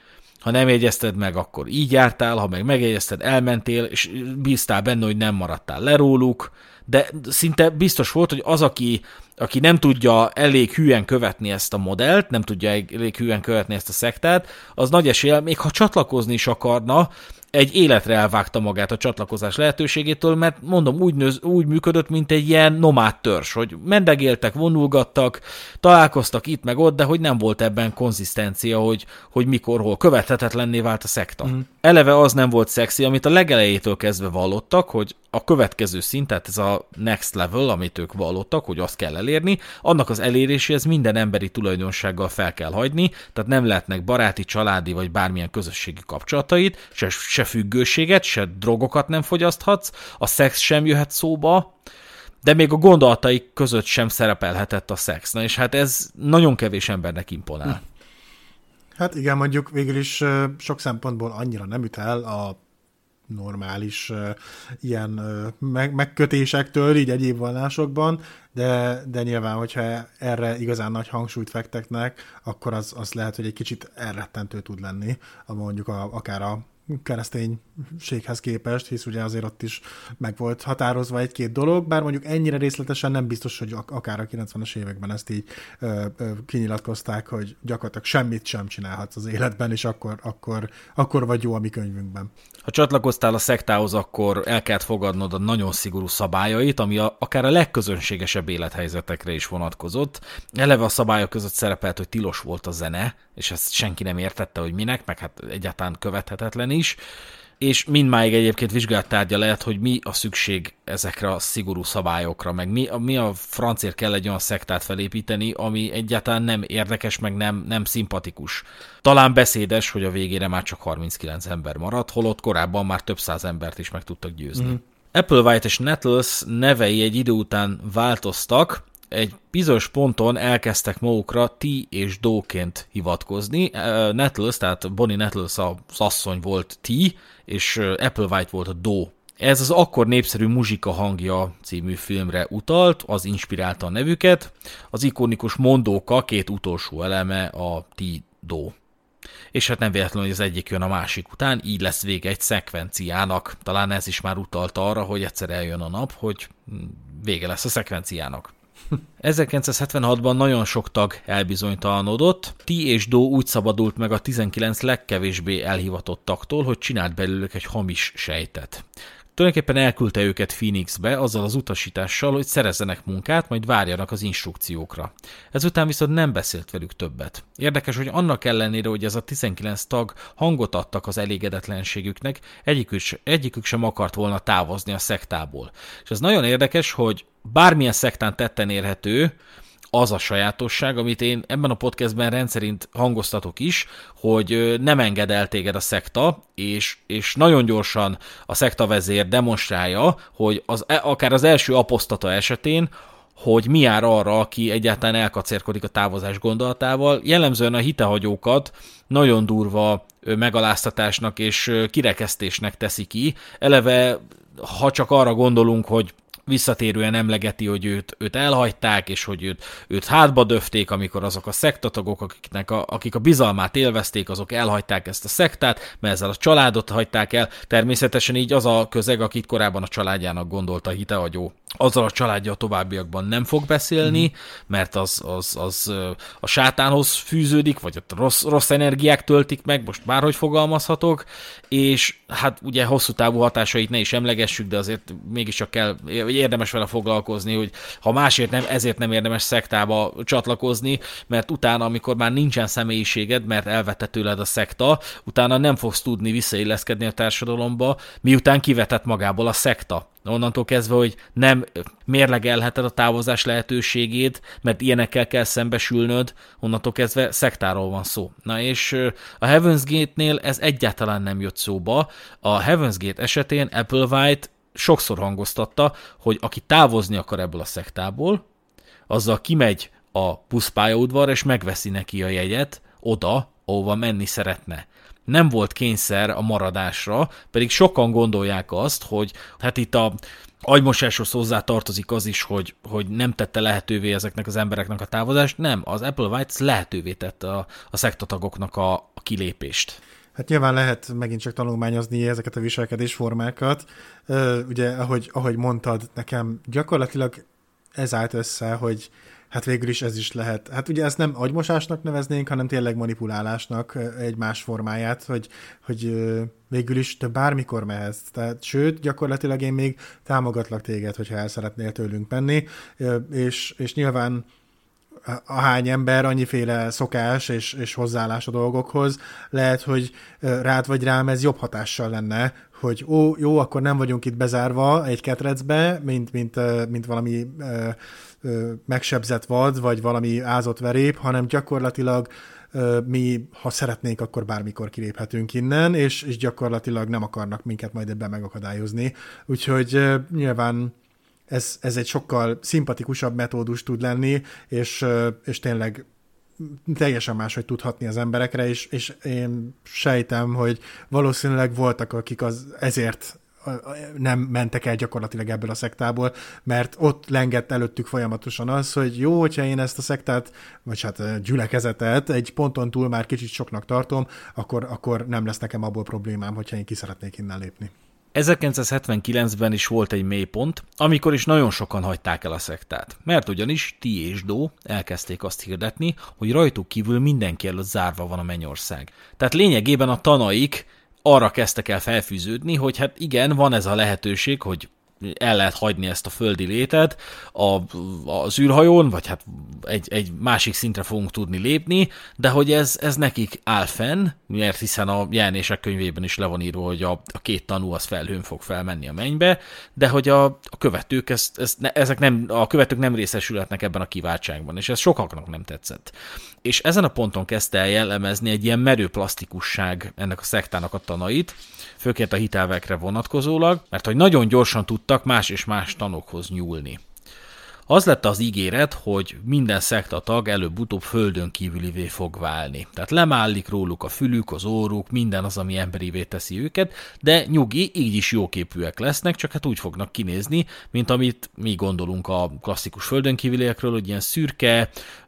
ha nem jegyezted meg, akkor így jártál, ha meg megjegyezted, elmentél, és bíztál benne, hogy nem maradtál le róluk, de szinte biztos volt, hogy az, aki, aki nem tudja elég hülyen követni ezt a modellt, nem tudja elég hülyen követni ezt a szektát, az nagy eséllyel, még ha csatlakozni is akarna, egy életre elvágta magát a csatlakozás lehetőségétől, mert mondom, úgy, nőz, úgy működött, mint egy ilyen nomád törzs, hogy mendegéltek, vonulgattak, találkoztak itt meg ott, de hogy nem volt ebben konzisztencia, hogy, hogy mikor, hol követhetetlenné vált a szekta. Mm. Eleve az nem volt szexi, amit a legelejétől kezdve vallottak, hogy a következő szint, tehát ez a next level, amit ők vallottak, hogy azt kell elérni, annak az eléréséhez minden emberi tulajdonsággal fel kell hagyni, tehát nem lehetnek baráti, családi vagy bármilyen közösségi kapcsolatait, se, se függőséget, se drogokat nem fogyaszthatsz, a szex sem jöhet szóba, de még a gondolataik között sem szerepelhetett a szex. Na és hát ez nagyon kevés embernek imponál. Hát igen, mondjuk végül is sok szempontból annyira nem üt el a normális uh, ilyen uh, meg- megkötésektől, így egyéb vallásokban, de, de nyilván, hogyha erre igazán nagy hangsúlyt fektetnek, akkor az, az lehet, hogy egy kicsit elrettentő tud lenni, mondjuk a, akár a kereszténységhez képest, hisz ugye azért ott is meg volt határozva egy-két dolog, bár mondjuk ennyire részletesen nem biztos, hogy akár a kilencvenes években ezt így ö, ö, kinyilatkozták, hogy gyakorlatilag semmit sem csinálhatsz az életben, és akkor, akkor, akkor vagy jó a mi könyvünkben. Ha csatlakoztál a szektához, akkor el kellett fogadnod a nagyon szigorú szabályait, ami a, akár a legközönségesebb élethelyzetekre is vonatkozott. Eleve a szabályok között szerepelt, hogy tilos volt a zene, és ezt senki nem értette, hogy minek, meg hát egyáltalán követhetetlen is, és mindmáig egyébként vizsgálattárgya lehet, hogy mi a szükség ezekre a szigorú szabályokra, meg mi, mi a francért kell egy olyan szektát felépíteni, ami egyáltalán nem érdekes, meg nem, nem szimpatikus. Talán beszédes, hogy a végére már csak harminckilenc ember maradt, holott korábban már több száz embert is meg tudtak győzni. Mm. Applewhite és Nettles nevei egy idő után változtak, egy bizonyos ponton elkezdtek magukra T és Doe-ként hivatkozni. Nettles, tehát Bonnie Nettles az asszony volt T, és Applewhite volt a Doe. Ez az akkor népszerű Muzsika hangja című filmre utalt, az inspirálta a nevüket. Az ikonikus mondóka két utolsó eleme a T Doe. És hát nem véletlenül, hogy az egyik jön a másik után, így lesz vége egy szekvenciának. Talán ez is már utalta arra, hogy egyszer eljön a nap, hogy vége lesz a szekvenciának. ezerkilencszázhetvenhatban nagyon sok tag elbizonytalanodott. T és Doe úgy szabadult meg a tizenkilenc legkevésbé elhivatott tagtól, hogy csinált belőlük egy hamis sejtet. Tulajdonképpen elküldte őket Phoenixbe azzal az utasítással, hogy szerezzenek munkát, majd várjanak az instrukciókra. Ezután viszont nem beszélt velük többet. Érdekes, hogy annak ellenére, hogy ez a tizenkilenc tag hangot adtak az elégedetlenségüknek, egyikük, egyikük sem akart volna távozni a szektából. És ez nagyon érdekes, hogy bármilyen szektán tetten érhető az a sajátosság, amit én ebben a podcastben rendszerint hangoztatok is, hogy nem enged el téged a szekta, és, és nagyon gyorsan a szektavezér demonstrálja, hogy az, akár az első apostata esetén, hogy mi jár arra, aki egyáltalán elkacérkodik a távozás gondolatával. Jellemzően a hitehagyókat nagyon durva megaláztatásnak és kirekesztésnek teszi ki. Eleve, ha csak arra gondolunk, hogy visszatérően emlegeti, hogy őt, őt elhagyták, és hogy őt, őt hátba döfték, amikor azok a szektatagok, akiknek a, akik a bizalmát élvezték, azok elhagyták ezt a szektát, mert ezzel a családot hagyták el. Természetesen így az a közeg, akit korábban a családjának gondolta a hitehagyó, azzal a családja a továbbiakban nem fog beszélni, mm. mert az, az, az a sátánhoz fűződik, vagy ott rossz, rossz energiák töltik meg, most bárhogy fogalmazhatok, és hát ugye hosszú távú hatásait ne is emlegessük, de azért mégiscsak kell, érdemes vele foglalkozni, hogy ha másért nem, ezért nem érdemes szektába csatlakozni, mert utána, amikor már nincsen személyiséged, mert elvette tőled a szekta, utána nem fogsz tudni visszailleszkedni a társadalomba, miután kivetett magából a szekta. Onnantól kezdve, hogy nem mérlegelheted a távozás lehetőségét, mert ilyenekkel kell szembesülnöd, onnantól kezdve szektáról van szó. Na és a Heaven's Gate-nél ez egyáltalán nem jött szóba. A Heaven's Gate esetén Applewhite sokszor hangoztatta, hogy aki távozni akar ebből a szektából, azzal kimegy a buszpályaudvarra, és megveszi neki a jegyet oda, ahova menni szeretne. Nem volt kényszer a maradásra, pedig sokan gondolják azt, hogy hát itt a agymosáshoz hozzá tartozik az is, hogy, hogy nem tette lehetővé ezeknek az embereknek a távozást. Nem, az Applewhite lehetővé tette a, a szektatagoknak a, a kilépést. Hát nyilván lehet megint csak tanulmányozni ezeket a viselkedésformákat. Ugye, ahogy, ahogy mondtad, nekem gyakorlatilag ez állt össze, hogy hát végül is ez is lehet. Hát ugye ezt nem agymosásnak neveznénk, hanem tényleg manipulálásnak egy más formáját, hogy, hogy végül is te bármikor mehetsz. Tehát, sőt, gyakorlatilag én még támogatlak téged, hogyha el szeretnél tőlünk menni, és, és nyilván ahány ember, annyiféle szokás és, és hozzáállás a dolgokhoz, lehet, hogy rád vagy rám ez jobb hatással lenne, hogy ó, jó, akkor nem vagyunk itt bezárva egy ketrecbe, mint, mint, mint valami ö, ö, megsebzett vad, vagy valami ázott verép, hanem gyakorlatilag ö, mi, ha szeretnénk, akkor bármikor kiléphetünk innen, és, és gyakorlatilag nem akarnak minket majd ebben megakadályozni. Úgyhogy ö, nyilván Ez, ez egy sokkal szimpatikusabb metódus tud lenni, és, és tényleg teljesen máshogy tudhatni az emberekre, és, és én sejtem, hogy valószínűleg voltak, akik az ezért nem mentek el gyakorlatilag ebből a szektából, mert ott lengett előttük folyamatosan az, hogy jó, hogyha én ezt a szektát, vagy hát gyülekezetet egy ponton túl már kicsit soknak tartom, akkor, akkor nem lesz nekem abból problémám, hogyha én ki szeretnék innen lépni. ezerkilencszázhetvenkilencben is volt egy mélypont, amikor is nagyon sokan hagyták el a szektát, mert ugyanis Ti és Do elkezdték azt hirdetni, hogy rajtuk kívül mindenki előtt zárva van a mennyország. Tehát lényegében a tanaik arra kezdtek el felfűződni, hogy hát igen, van ez a lehetőség, hogy el lehet hagyni ezt a földi létet a, az űrhajón, vagy hát egy, egy másik szintre fogunk tudni lépni, de hogy ez, ez nekik áll fenn, mert hiszen a jelenések könyvében is le van írva, hogy a, a két tanú az felhőn fog felmenni a mennybe, de hogy a, a követők, ezt, ezt ne, ezek nem, a követők nem részesülhetnek ebben a kiváltságban, és ez sokaknak nem tetszett. És ezen a ponton kezdte el jellemezni egy ilyen merő plastikusság ennek a szektának a tanait, főként a hitelvekre vonatkozólag, mert hogy nagyon gyorsan tudtak más és más tanokhoz nyúlni. Az lett az ígéret, hogy minden szektatag előbb-utóbb földön kívülivé fog válni. Tehát lemállik róluk a fülük, az óruk, minden az, ami emberivé teszi őket, de nyugi, így is jóképűek lesznek, csak hát úgy fognak kinézni, mint amit mi gondolunk a klasszikus földön kívüliekről, hogy ilyen szürke,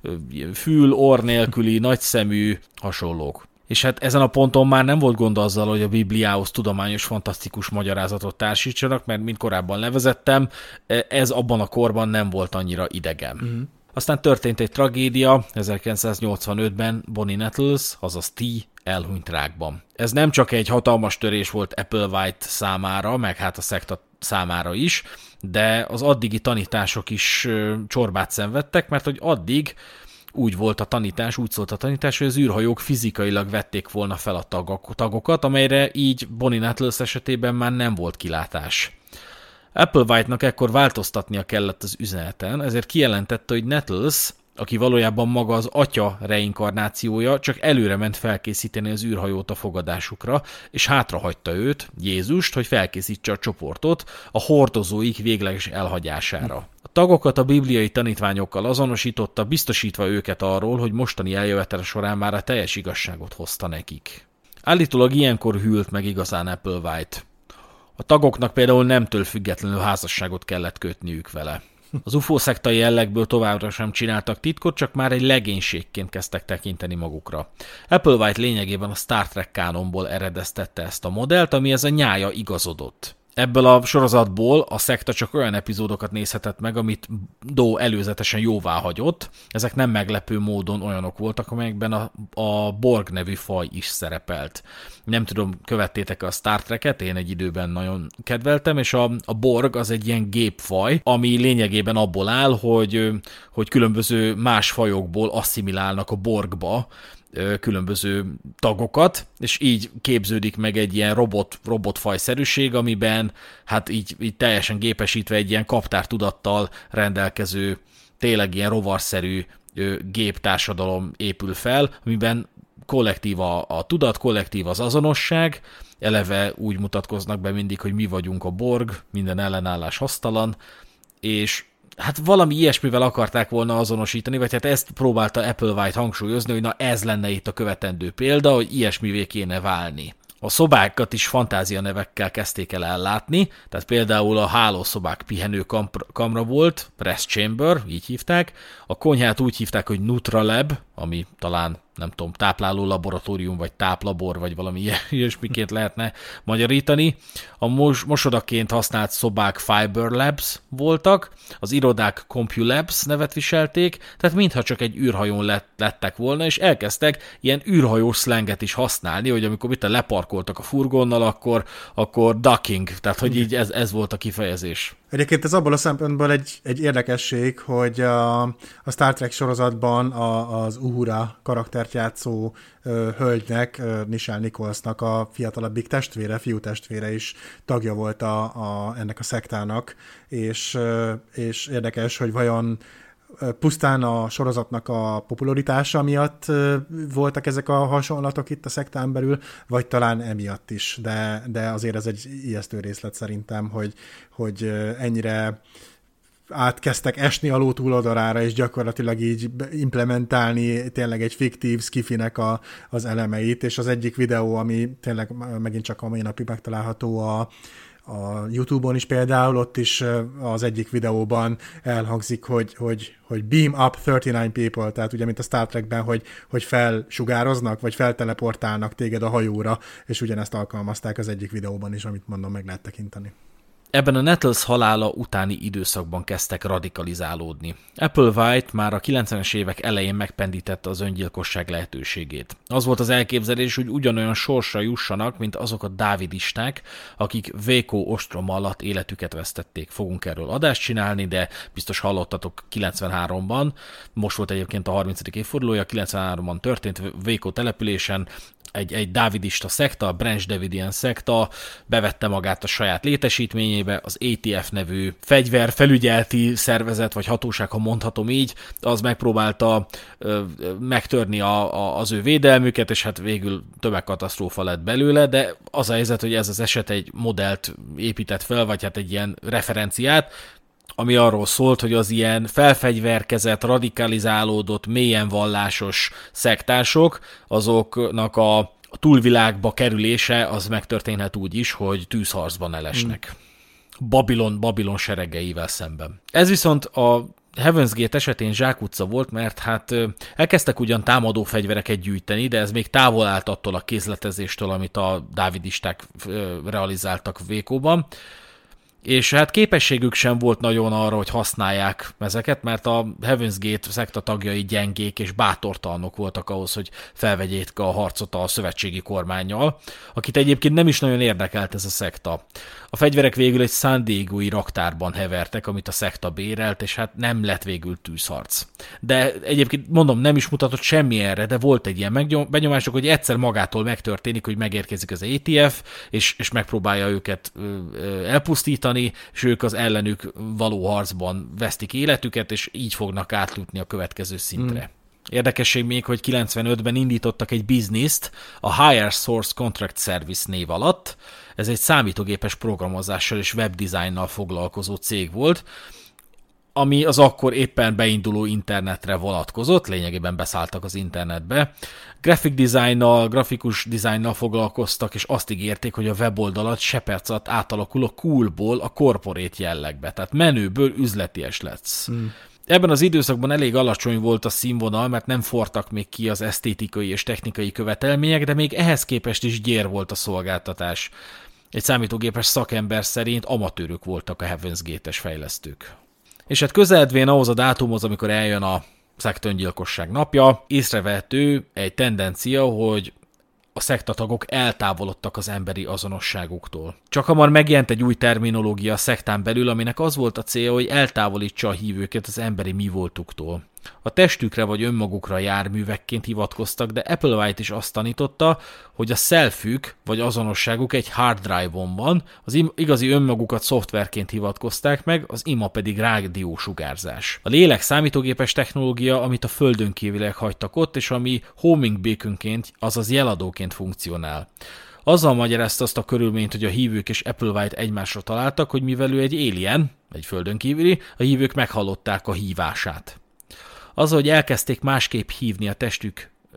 fül, orr nélküli, nagyszemű hasonlók. És hát ezen a ponton már nem volt gond azzal, hogy a Bibliához tudományos, fantasztikus magyarázatot társítsanak, mert mint korábban levezettem, ez abban a korban nem volt annyira idegen. Uh-huh. Aztán történt egy tragédia, ezerkilencszáznyolcvanötben Bonnie Nettles, azaz Ti elhunyt rákban. Ez nem csak egy hatalmas törés volt Applewhite számára, meg hát a szekta számára is, de az addigi tanítások is csorbát szenvedtek, mert hogy addig úgy volt a tanítás, úgy szólt a tanítás, hogy az űrhajók fizikailag vették volna fel a tagok, tagokat, amelyre így Bonnie Nettles esetében már nem volt kilátás. Applewhite-nak ekkor változtatnia kellett az üzeneten, ezért kijelentette, hogy Nettles, aki valójában maga az atya reinkarnációja, csak előre ment felkészíteni az űrhajót a fogadásukra, és hátrahagyta őt, Jézust, hogy felkészítse a csoportot a hordozóik végleges elhagyására. A tagokat a bibliai tanítványokkal azonosította, biztosítva őket arról, hogy mostani eljövetele során már a teljes igazságot hozta nekik. Állítólag ilyenkor hűlt meg igazán Applewhite. A tagoknak például nemtől függetlenül házasságot kellett kötniük vele. Az u f o-szektai jellegből továbbra sem csináltak titkot, csak már egy legénységként kezdtek tekinteni magukra. Applewhite lényegében a Star Trek kánonból eredeztette ezt a modellt, ami ez a nyája igazodott. Ebből a sorozatból a szekta csak olyan epizódokat nézhetett meg, amit Do előzetesen jóvá hagyott. Ezek nem meglepő módon olyanok voltak, amelyekben a, a Borg nevű faj is szerepelt. Nem tudom, követtétek a Star Trek-et, én egy időben nagyon kedveltem, és a, a Borg az egy ilyen gépfaj, ami lényegében abból áll, hogy, hogy különböző más fajokból asszimilálnak a Borgba különböző tagokat, és így képződik meg egy ilyen robot, robotfajszerűség, amiben hát így, így teljesen gépesítve egy ilyen kaptártudattal rendelkező, tényleg ilyen rovarszerű géptársadalom épül fel, amiben kollektív a, a tudat, kollektív az azonosság, eleve úgy mutatkoznak be mindig, hogy mi vagyunk a Borg, minden ellenállás hasztalan, és hát valami ilyesmivel akarták volna azonosítani, vagy hát ezt próbálta Applewhite hangsúlyozni, hogy na ez lenne itt a követendő példa, hogy ilyesmivé kéne válni. A szobákat is fantázia nevekkel kezdték el ellátni, tehát például a hálószobák pihenőkamra volt, Rest Chamber, így hívták, a konyhát úgy hívták, hogy Nutralab, ami talán nem tudom, tápláló laboratórium, vagy táplabor, vagy valami ilyesmiként lehetne magyarítani. A mos- mosodaként használt szobák Fiber Labs voltak, az irodák CompuLabs nevet viselték, tehát mintha csak egy űrhajón lett, lettek volna, és elkezdtek ilyen űrhajós szlenget is használni, hogy amikor itt leparkoltak a furgonnal, akkor, akkor ducking, tehát hogy így ez, ez volt a kifejezés. Egyébként ez abból a szempontból egy, egy érdekesség, hogy a, a Star Trek sorozatban a, az Uhura karaktert játszó ö, hölgynek, ö, Nichelle Nicholsnak a fiatalabbik testvére, fiú testvére is tagja volt a, a, ennek a szektának, és, ö, és érdekes, hogy vajon pusztán a sorozatnak a popularitása miatt voltak ezek a hasonlatok itt a szektán belül, vagy talán emiatt is, de, de azért ez egy ijesztő részlet szerintem, hogy, hogy ennyire átkezdtek esni a ló túloldalára, és gyakorlatilag így implementálni tényleg egy fiktív skifinek a, az elemeit, és az egyik videó, ami tényleg megint csak a mai napig megtalálható a a YouTube-on is például, ott is az egyik videóban elhangzik, hogy, hogy, hogy beam up thirty-nine people, tehát ugye, mint a Star Trekben, hogy, hogy felsugároznak, vagy felteleportálnak téged a hajóra, és ugyanezt alkalmazták az egyik videóban is, amit mondom, meg lehet tekinteni. Ebben a Nettles halála utáni időszakban kezdtek radikalizálódni. Applewhite már a kilencvenes évek elején megpendítette az öngyilkosság lehetőségét. Az volt az elképzelés, hogy ugyanolyan sorsra jussanak, mint azok a dávidisták, akik Waco ostroma alatt életüket vesztették. Fogunk erről adást csinálni, de biztos hallottatok kilencvenháromban, most volt egyébként a harmincadik évfordulója, kilencvenháromban történt Waco településen, egy, egy dávidista szekta, a Branch Davidian szekta bevette magát a saját létesítményébe, az á té ef nevű fegyverfelügyelti szervezet, vagy hatóság, ha mondhatom így, az megpróbálta ö, megtörni a, a, az ő védelmüket, és hát végül tömegkatasztrófa lett belőle, de az a helyzet, hogy ez az eset egy modellt épített fel, vagy hát egy ilyen referenciát, ami arról szólt, hogy az ilyen felfegyverkezett, radikalizálódott, mélyen vallásos szektások, azoknak a túlvilágba kerülése az megtörténhet úgy is, hogy tűzharcban elesnek. Hmm. Babilon, Babilon seregeivel szemben. Ez viszont a Heaven's Gate esetén zsákutca volt, mert hát elkezdtek ugyan támadó fegyvereket gyűjteni, de ez még távol állt attól a kézletezéstől, amit a dávidisták realizáltak Vékóban. És hát képességük sem volt nagyon arra, hogy használják ezeket, mert a Heaven's Gate szekta tagjai gyengék és bátortalanok voltak ahhoz, hogy felvegyék a harcot a szövetségi kormánnyal, akit egyébként nem is nagyon érdekelt ez a szekta. A fegyverek végül egy San Diego-i raktárban hevertek, amit a szekta bérelt, és hát nem lett végül tűzharc. De egyébként mondom, nem is mutatott semmi erre, de volt egy ilyen benyomások, hogy egyszer magától megtörténik, hogy megérkezik az á té ef, és, és megpróbálja őket elpusztítani, és ők az ellenük való harcban vesztik életüket, és így fognak átjutni a következő szintre. Mm. Érdekesség még, hogy kilencvenötben indítottak egy bizniszt a Higher Source Contract Service név alatt. Ez egy számítógépes programozással és webdesignnal foglalkozó cég volt, ami az akkor éppen beinduló internetre vonatkozott, lényegében beszálltak az internetbe. Graphic designnal, grafikus designnal foglalkoztak, és azt ígérték, hogy a weboldalat se perc alatt átalakul a coolból a corporate jellegbe, tehát menőből üzleties lesz. Hmm. Ebben az időszakban elég alacsony volt a színvonal, mert nem fortak még ki az esztétikai és technikai követelmények, de még ehhez képest is gyér volt a szolgáltatás. Egy számítógépes szakember szerint amatőrök voltak a Heaven's Gate-es fejlesztők. És hát közeledvén ahhoz a dátumhoz, amikor eljön a szektaöngyilkosság napja, észrevehető egy tendencia, hogy a szektatagok eltávolodtak az emberi azonosságuktól. Csak hamar megjelent egy új terminológia a szektán belül, aminek az volt a célja, hogy eltávolítsa a hívőket az emberi mi voltuktól. A testükre vagy önmagukra járművekként hivatkoztak, de Applewhite is azt tanította, hogy a selfük vagy azonosságuk egy hard drive-on van, az igazi önmagukat szoftverként hivatkozták meg, az ima pedig rádiósugárzás. A lélek számítógépes technológia, amit a földön kívüliek hagytak ott, és ami homing beaconként, azaz jeladóként funkcionál. Azzal magyarázta azt a körülményt, hogy a hívők és Applewhite egymásra találtak, hogy mivel ő egy alien, egy földön kívüli, a hívők meghallották a hívását. Azzal, hogy elkezdték másképp hívni a testük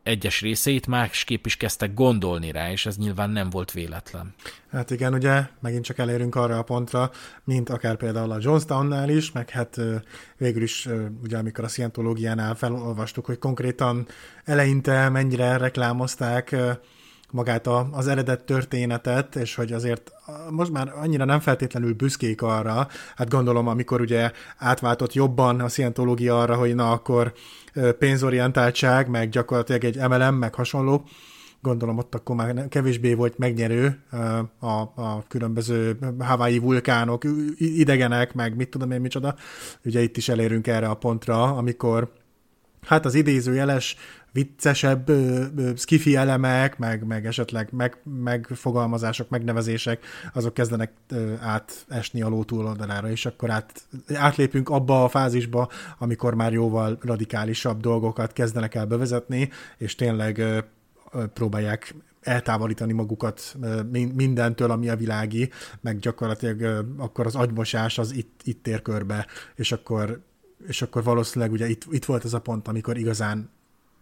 egyes részeit másképp is kezdtek gondolni rá, és ez nyilván nem volt véletlen. Hát igen, ugye megint csak elérünk arra a pontra, mint akár például a Johnstownnál is, meg hát végül is, ugye amikor a scientológiánál felolvastuk, hogy konkrétan eleinte mennyire reklámozták magát a, az eredet történetet, és hogy azért most már annyira nem feltétlenül büszkék arra, hát gondolom, amikor ugye átváltott jobban a scientológia arra, hogy na akkor pénzorientáltság, meg gyakorlatilag egy em el em, meg hasonló, gondolom ott akkor már kevésbé volt megnyerő a, a különböző Hawaii vulkánok, idegenek, meg mit tudom én micsoda. Ugye itt is elérünk erre a pontra, amikor hát az idézőjeles viccesebb skifi elemek, meg, meg esetleg meg, megfogalmazások, megnevezések, azok kezdenek átesni a ló túloldalára, és akkor át, átlépünk abba a fázisba, amikor már jóval radikálisabb dolgokat kezdenek el bevezetni, és tényleg próbálják eltávolítani magukat mindentől, ami a világi, meg gyakorlatilag akkor az agymosás az itt, itt ér körbe, és akkor, és akkor valószínűleg ugye itt, itt volt ez a pont, amikor igazán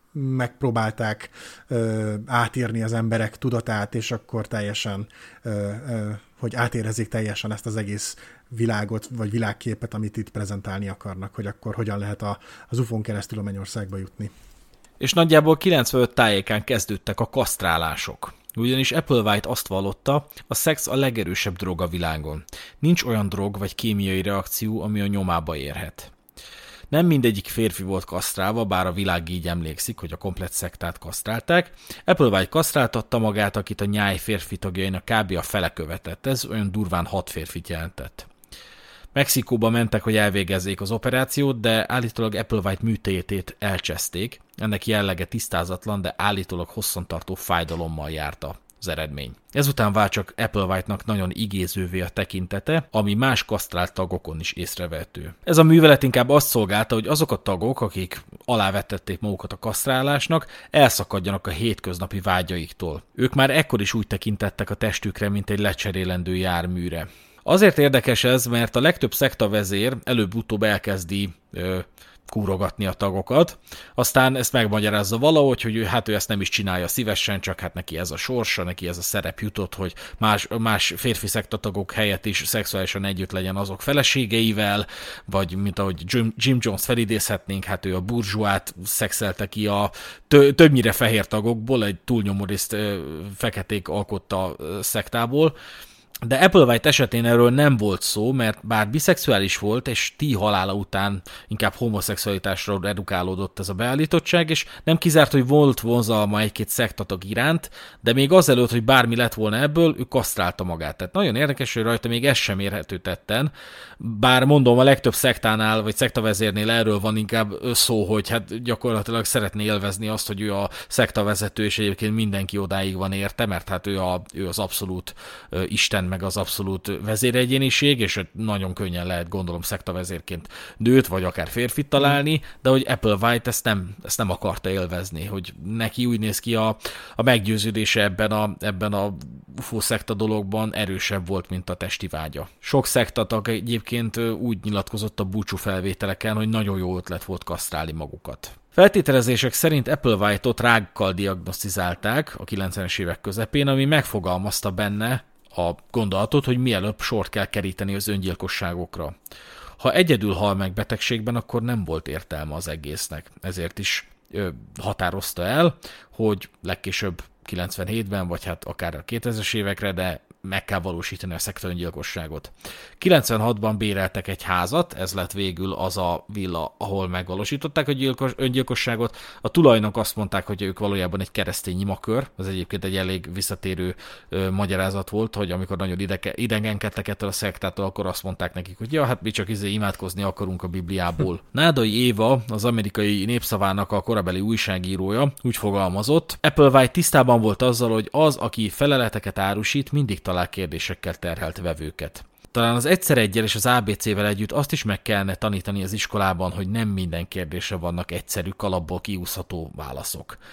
megpróbálták ö, átírni az emberek tudatát, és akkor teljesen, ö, ö, hogy átérezzék teljesen ezt az egész világot, vagy világképet, amit itt prezentálni akarnak, hogy akkor hogyan lehet a, az ufón keresztül a Mennyországba jutni. És nagyjából kilencvenöt tájékán kezdődtek a kasztrálások. Ugyanis Applewhite azt vallotta, a szex a legerősebb drog a világon. Nincs olyan drog vagy kémiai reakció, ami a nyomába érhet. Nem mindegyik férfi volt kasztrálva, bár a világ így emlékszik, hogy a komplett szektát kasztrálták. Applewhite kasztráltatta magát, akit a nyáj férfi tagjainak kb. A fele követett. Ez olyan durván hat férfit jelentett. Mexikóba mentek, hogy elvégezzék az operációt, de állítólag Applewhite műtétét elcseszték. Ennek jellege tisztázatlan, de állítólag hosszantartó fájdalommal járta az eredmény. Ezután vált csak Applewhite-nak nagyon igézővé a tekintete, ami más kasztrált tagokon is észrevehető. Ez a művelet inkább azt szolgálta, hogy azok a tagok, akik alávetették magukat a kasztrálásnak, elszakadjanak a hétköznapi vágyaiktól. Ők már ekkor is úgy tekintettek a testükre, mint egy lecserélendő járműre. Azért érdekes ez, mert a legtöbb szektavezér előbb-utóbb elkezdi ö, kúrogatni a tagokat, aztán ezt megmagyarázza valahogy, hogy ő, hát ő ezt nem is csinálja szívesen, csak hát neki ez a sorsa, neki ez a szerep jutott, hogy más, más férfi szektatagok helyett is szexuálisan együtt legyen azok feleségeivel, vagy mint ahogy Jim, Jim Jones felidézhetnénk, hát ő a burzsúát szexelte ki a tö, többnyire fehér tagokból, egy túlnyomorészt feketék alkotta szektából. De Applewhite esetén erről nem volt szó, mert bár biszexuális volt, és T halála után inkább homoszexualitásra redukálódott ez a beállítottság, és nem kizárt, hogy volt vonzalma egy-két szektatag iránt, de még azelőtt, hogy bármi lett volna ebből, ő kasztrálta magát. Tehát nagyon érdekes, hogy rajta még ez sem érhető tetten, bár mondom, a legtöbb szektánál, vagy szektavezérnél erről van inkább szó, hogy hát gyakorlatilag szeretné élvezni azt, hogy ő a szektavezető, és egyébként mindenki odáig van érte, mert hát ő, a, ő az abszolút uh, Isten, meg az abszolút vezéregyéniség, és nagyon könnyen lehet, gondolom, szektavezérként nőt, vagy akár férfit találni, de hogy Applewhite ezt nem, ezt nem akarta élvezni, hogy neki úgy néz ki a, a meggyőződése ebben a, ebben a ufó szekta dologban erősebb volt, mint a testi vágya. Sok szektatag egyébként úgy nyilatkozott a búcsú felvételeken, hogy nagyon jó ötlet volt kasztrálni magukat. Feltételezések szerint Applewhite-ot rákkal diagnosztizálták a kilencvenes évek közepén, ami megfogalmazta benne a gondolatot, hogy mielőbb sort kell keríteni az öngyilkosságokra. Ha egyedül hal meg betegségben, akkor nem volt értelme az egésznek. Ezért is ö, határozta el, hogy legkésőbb kilencvenhétben, vagy hát akár a kétezres évekre, de meg kell valósítani a szekta öngyilkosságot. kilencvenhatban béreltek egy házat, ez lett végül az a villa, ahol megvalósították a gyilkos, öngyilkosságot. A tulajnak azt mondták, hogy ők valójában egy keresztény imakör, ez egyébként egy elég visszatérő ö, magyarázat volt, hogy amikor nagyon idege, idegenkedtek ettől a szektától, akkor azt mondták nekik, hogy ja, hát mi csak izé imádkozni akarunk a Bibliából. Nádai Éva, az Amerikai Népszavának a korabeli újságírója úgy fogalmazott, Applewhite tisztában volt azzal, hogy az, aki feleleteket árusít, mindig talál kérdésekkel terhelt vevőket. Talán az egyszer egyel és az á bé cével együtt azt is meg kellene tanítani az iskolában, hogy nem minden kérdésre vannak egyszerű, kalapból kiúszható válaszok.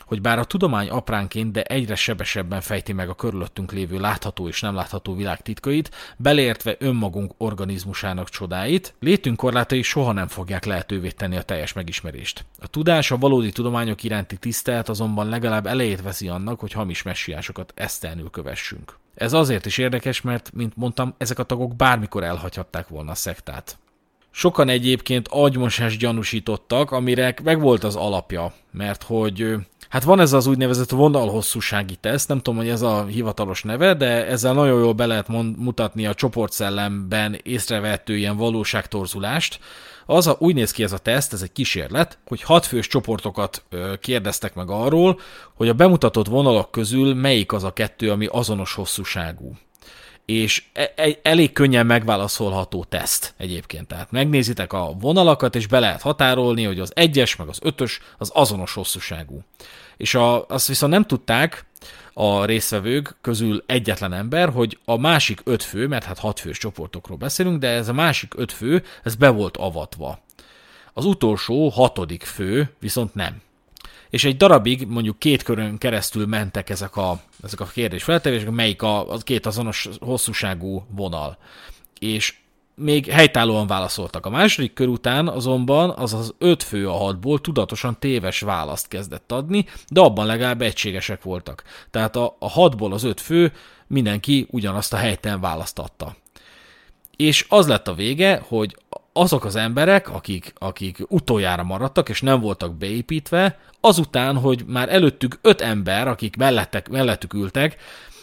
hogy bár a tudomány apránként, de egyre sebesebben fejti meg a körülöttünk lévő látható és nem látható világ titkait, beleértve önmagunk organizmusának csodáit, létünk korlátai soha nem fogják lehetővé tenni a teljes megismerést. A tudás, a valódi tudományok iránti tisztelet azonban legalább elejét veszi annak, hogy hamis messiásokat esztelenül kövessünk. Ez azért is érdekes, mert, mint mondtam, ezek a tagok bármikor elhagyhatták volna a szektát. Sokan egyébként agymosás gyanúsítottak, amire megvolt az alapja, mert hogy hát van ez az úgynevezett vonalhosszúsági teszt, nem tudom, hogy ez a hivatalos neve, de ezzel nagyon jól be lehet mond, mutatni a csoportszellemben észrevehető ilyen valóságtorzulást. Az a, úgy néz ki ez a teszt, ez egy kísérlet, hogy hatfős csoportokat ö, kérdeztek meg arról, hogy a bemutatott vonalak közül melyik az a kettő, ami azonos hosszúságú. És egy elég könnyen megválaszolható teszt egyébként. Tehát megnézitek a vonalakat, és be lehet határolni, hogy az egyes meg az ötös az azonos hosszúságú. És a, azt viszont nem tudták a résztvevők közül egyetlen ember, hogy a másik öt fő, mert hát hat fős csoportokról beszélünk, de ez a másik öt fő, ez be volt avatva. Az utolsó, hatodik fő viszont nem. És egy darabig, mondjuk két körön keresztül mentek ezek a, ezek a kérdésfeltevések, melyik a, a két azonos hosszúságú vonal. És még helytállóan válaszoltak. A második kör után azonban az az öt fő a hatból tudatosan téves választ kezdett adni, de abban legalább egységesek voltak. Tehát a, a hatból az öt fő mindenki ugyanazt a helytelen választ adta. És az lett a vége, hogy azok az emberek, akik, akik utoljára maradtak, és nem voltak beépítve, azután, hogy már előttük öt ember, akik mellettek, mellettük ültek,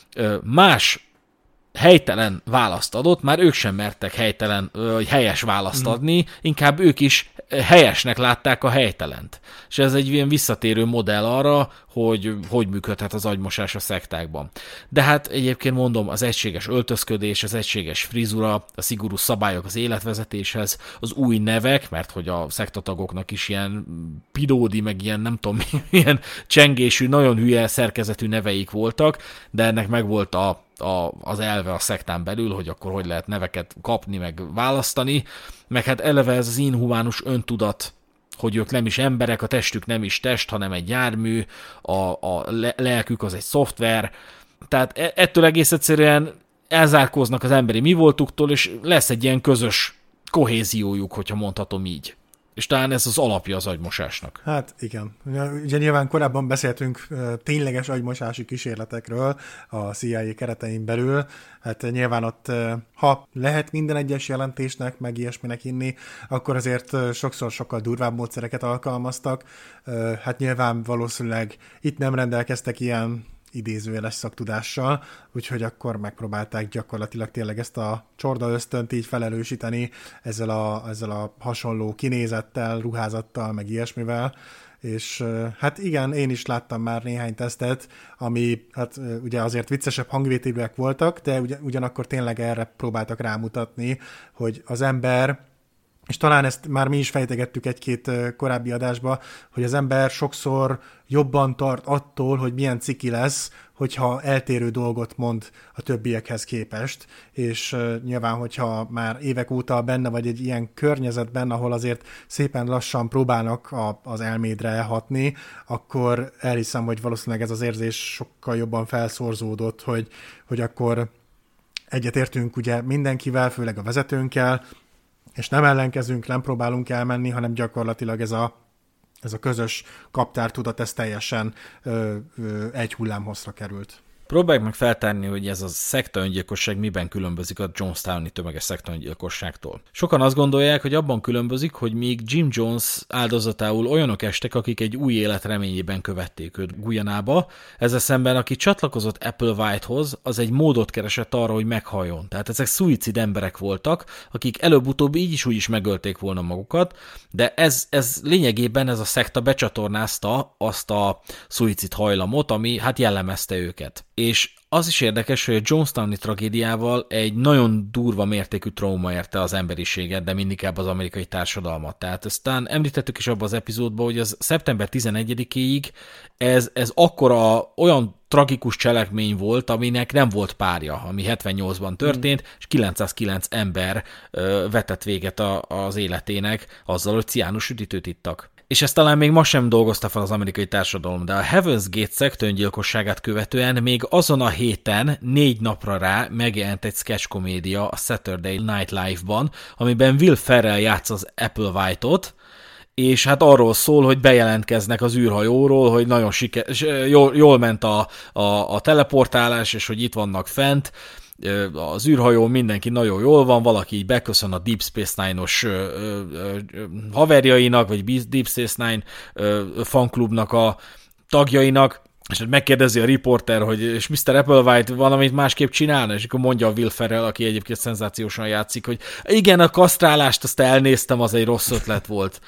más helytelen választ adott, már ők sem mertek helytelen, vagy helyes választ adni, inkább ők is helyesnek látták a helytelent. És ez egy ilyen visszatérő modell arra, hogy hogy működhet az agymosás a szektákban. De hát egyébként mondom, az egységes öltözködés, az egységes frizura, a szigorú szabályok az életvezetéshez, az új nevek, mert hogy a szektatagoknak is ilyen pidódi, meg ilyen nem tudom, ilyen csengésű, nagyon hülye szerkezetű neveik voltak, de ennek meg volt a A, az elve a szektán belül, hogy akkor hogy lehet neveket kapni, meg választani, meg hát eleve ez az inhumánus öntudat, hogy ők nem is emberek, a testük nem is test, hanem egy jármű, a, a lelkük az egy szoftver, tehát ettől egész egyszerűen elzárkóznak az emberi mi voltuktól, és lesz egy ilyen közös kohéziójuk, hogyha mondhatom így. És talán ez az alapja az agymosásnak. Hát igen. Ugye nyilván korábban beszéltünk tényleges agymosási kísérletekről a C I A keretein belül. Hát nyilván ott, ha lehet minden egyes jelentésnek, meg ilyesminek inni, akkor azért sokszor sokkal durvább módszereket alkalmaztak. Hát nyilván valószínűleg itt nem rendelkeztek ilyen idézőjeles szaktudással, úgyhogy akkor megpróbálták gyakorlatilag tényleg ezt a csorda ösztönt így felerősíteni ezzel a, ezzel a hasonló kinézettel, ruházattal, meg ilyesmivel, és hát igen, én is láttam már néhány tesztet, ami hát ugye azért viccesebb hangvételűek voltak, de ugyanakkor tényleg erre próbáltak rámutatni, hogy az ember, és talán ezt már mi is fejtegettük egy-két korábbi adásba, hogy az ember sokszor jobban tart attól, hogy milyen ciki lesz, hogyha eltérő dolgot mond a többiekhez képest, és uh, nyilván, hogyha már évek óta benne vagy egy ilyen környezetben, ahol azért szépen lassan próbálnak a, az elmédre hatni, akkor elhiszem, hogy valószínűleg ez az érzés sokkal jobban felszorzódott, hogy, hogy akkor egyetértünk ugye mindenkivel, főleg a vezetőnkkel, és nem ellenkezünk, nem próbálunk elmenni, hanem gyakorlatilag ez a, ez a közös kaptártudat, ez teljesen ö, ö, egy hullámhosszra került. Próbáljuk meg feltárni, hogy ez a szektaöngyilkosság miben különbözik a Jonestowni tömeges szektaöngyilkosságtól. Sokan azt gondolják, hogy abban különbözik, hogy míg Jim Jones áldozatául olyanok estek, akik egy új élet reményében követték őt Guyanába, ezzel szemben aki csatlakozott Apple Whitehoz, az egy módot keresett arra, hogy meghalljon. Tehát ezek szuicid emberek voltak, akik előbb-utóbb így is úgy is megölték volna magukat, de ez, ez lényegében ez a szekta becsatornázta azt a szuicid hajlamot, ami hát jellemezte őket. És az is érdekes, hogy a Jonestowni tragédiával egy nagyon durva mértékű trauma érte az emberiséget, de mindinkább az amerikai társadalmat. Tehát aztán említettük is abban az epizódban, hogy az szeptember tizenegyedikéig ez, ez akkora olyan tragikus cselekmény volt, aminek nem volt párja, ami hetvennyolcban történt, mm. és kilencszázkilenc ember ö, vetett véget a, az életének azzal, hogy ciánus üdítőt ittak. és ezt talán még ma sem dolgozta fel az amerikai társadalom, de a Heaven's Gate szekta öngyilkosságát követően még azon a héten négy napra rá megjelent egy sketch komédia a Saturday Night Live-ban, amiben Will Ferrell játsz az Applewhite-ot, és hát arról szól, hogy bejelentkeznek az űrhajóról, hogy nagyon siker, jól, jól ment a, a, a teleportálás, és hogy itt vannak fent, az űrhajón mindenki nagyon jól van, valaki így beköszön a Deep Space Nine-os haverjainak, vagy Deep Space Nine fanklubnak a tagjainak, és megkérdezi a riporter, hogy és miszter Applewhite valamit másképp csinálna, és akkor mondja a Will Ferrell, aki egyébként szenzációsan játszik, hogy igen, a kasztrálást azt elnéztem, az egy rossz ötlet volt.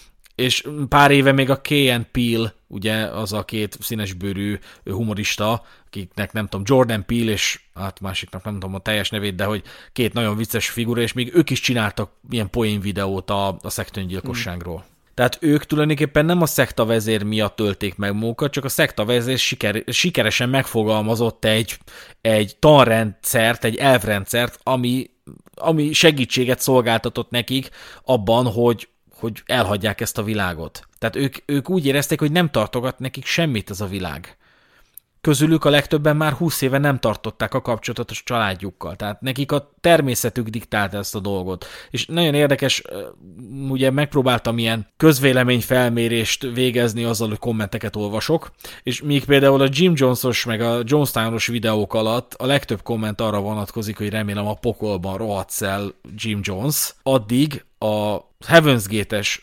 És pár éve még a Key and Peele, ugye az a két színesbőrű humorista, akiknek nem tudom, Jordan Peele, és hát másiknak nem tudom a teljes nevét, de hogy két nagyon vicces figura, és még ők is csináltak ilyen poén videót a, a szektaöngyilkosságról. Mm. Tehát ők tulajdonképpen nem a szektavezér miatt tölték meg magukat, csak a szektavezér siker, sikeresen megfogalmazott egy, egy tanrendszert, egy elvrendszert, ami, ami segítséget szolgáltatott nekik abban, hogy hogy elhagyják ezt a világot. Tehát ők, ők úgy érezték, hogy nem tartogat nekik semmit ez a világ. Közülük a legtöbben már húsz éve nem tartották a kapcsolatot a családjukkal. Tehát nekik a természetük diktálta ezt a dolgot. És nagyon érdekes, ugye megpróbáltam ilyen közvéleményfelmérést végezni azzal, hogy kommenteket olvasok, és míg például a Jim Jones-os meg a Jonestown-os videók alatt a legtöbb komment arra vonatkozik, hogy remélem a pokolban rohadsz el Jim Jones, addig a Heaven's Gate-es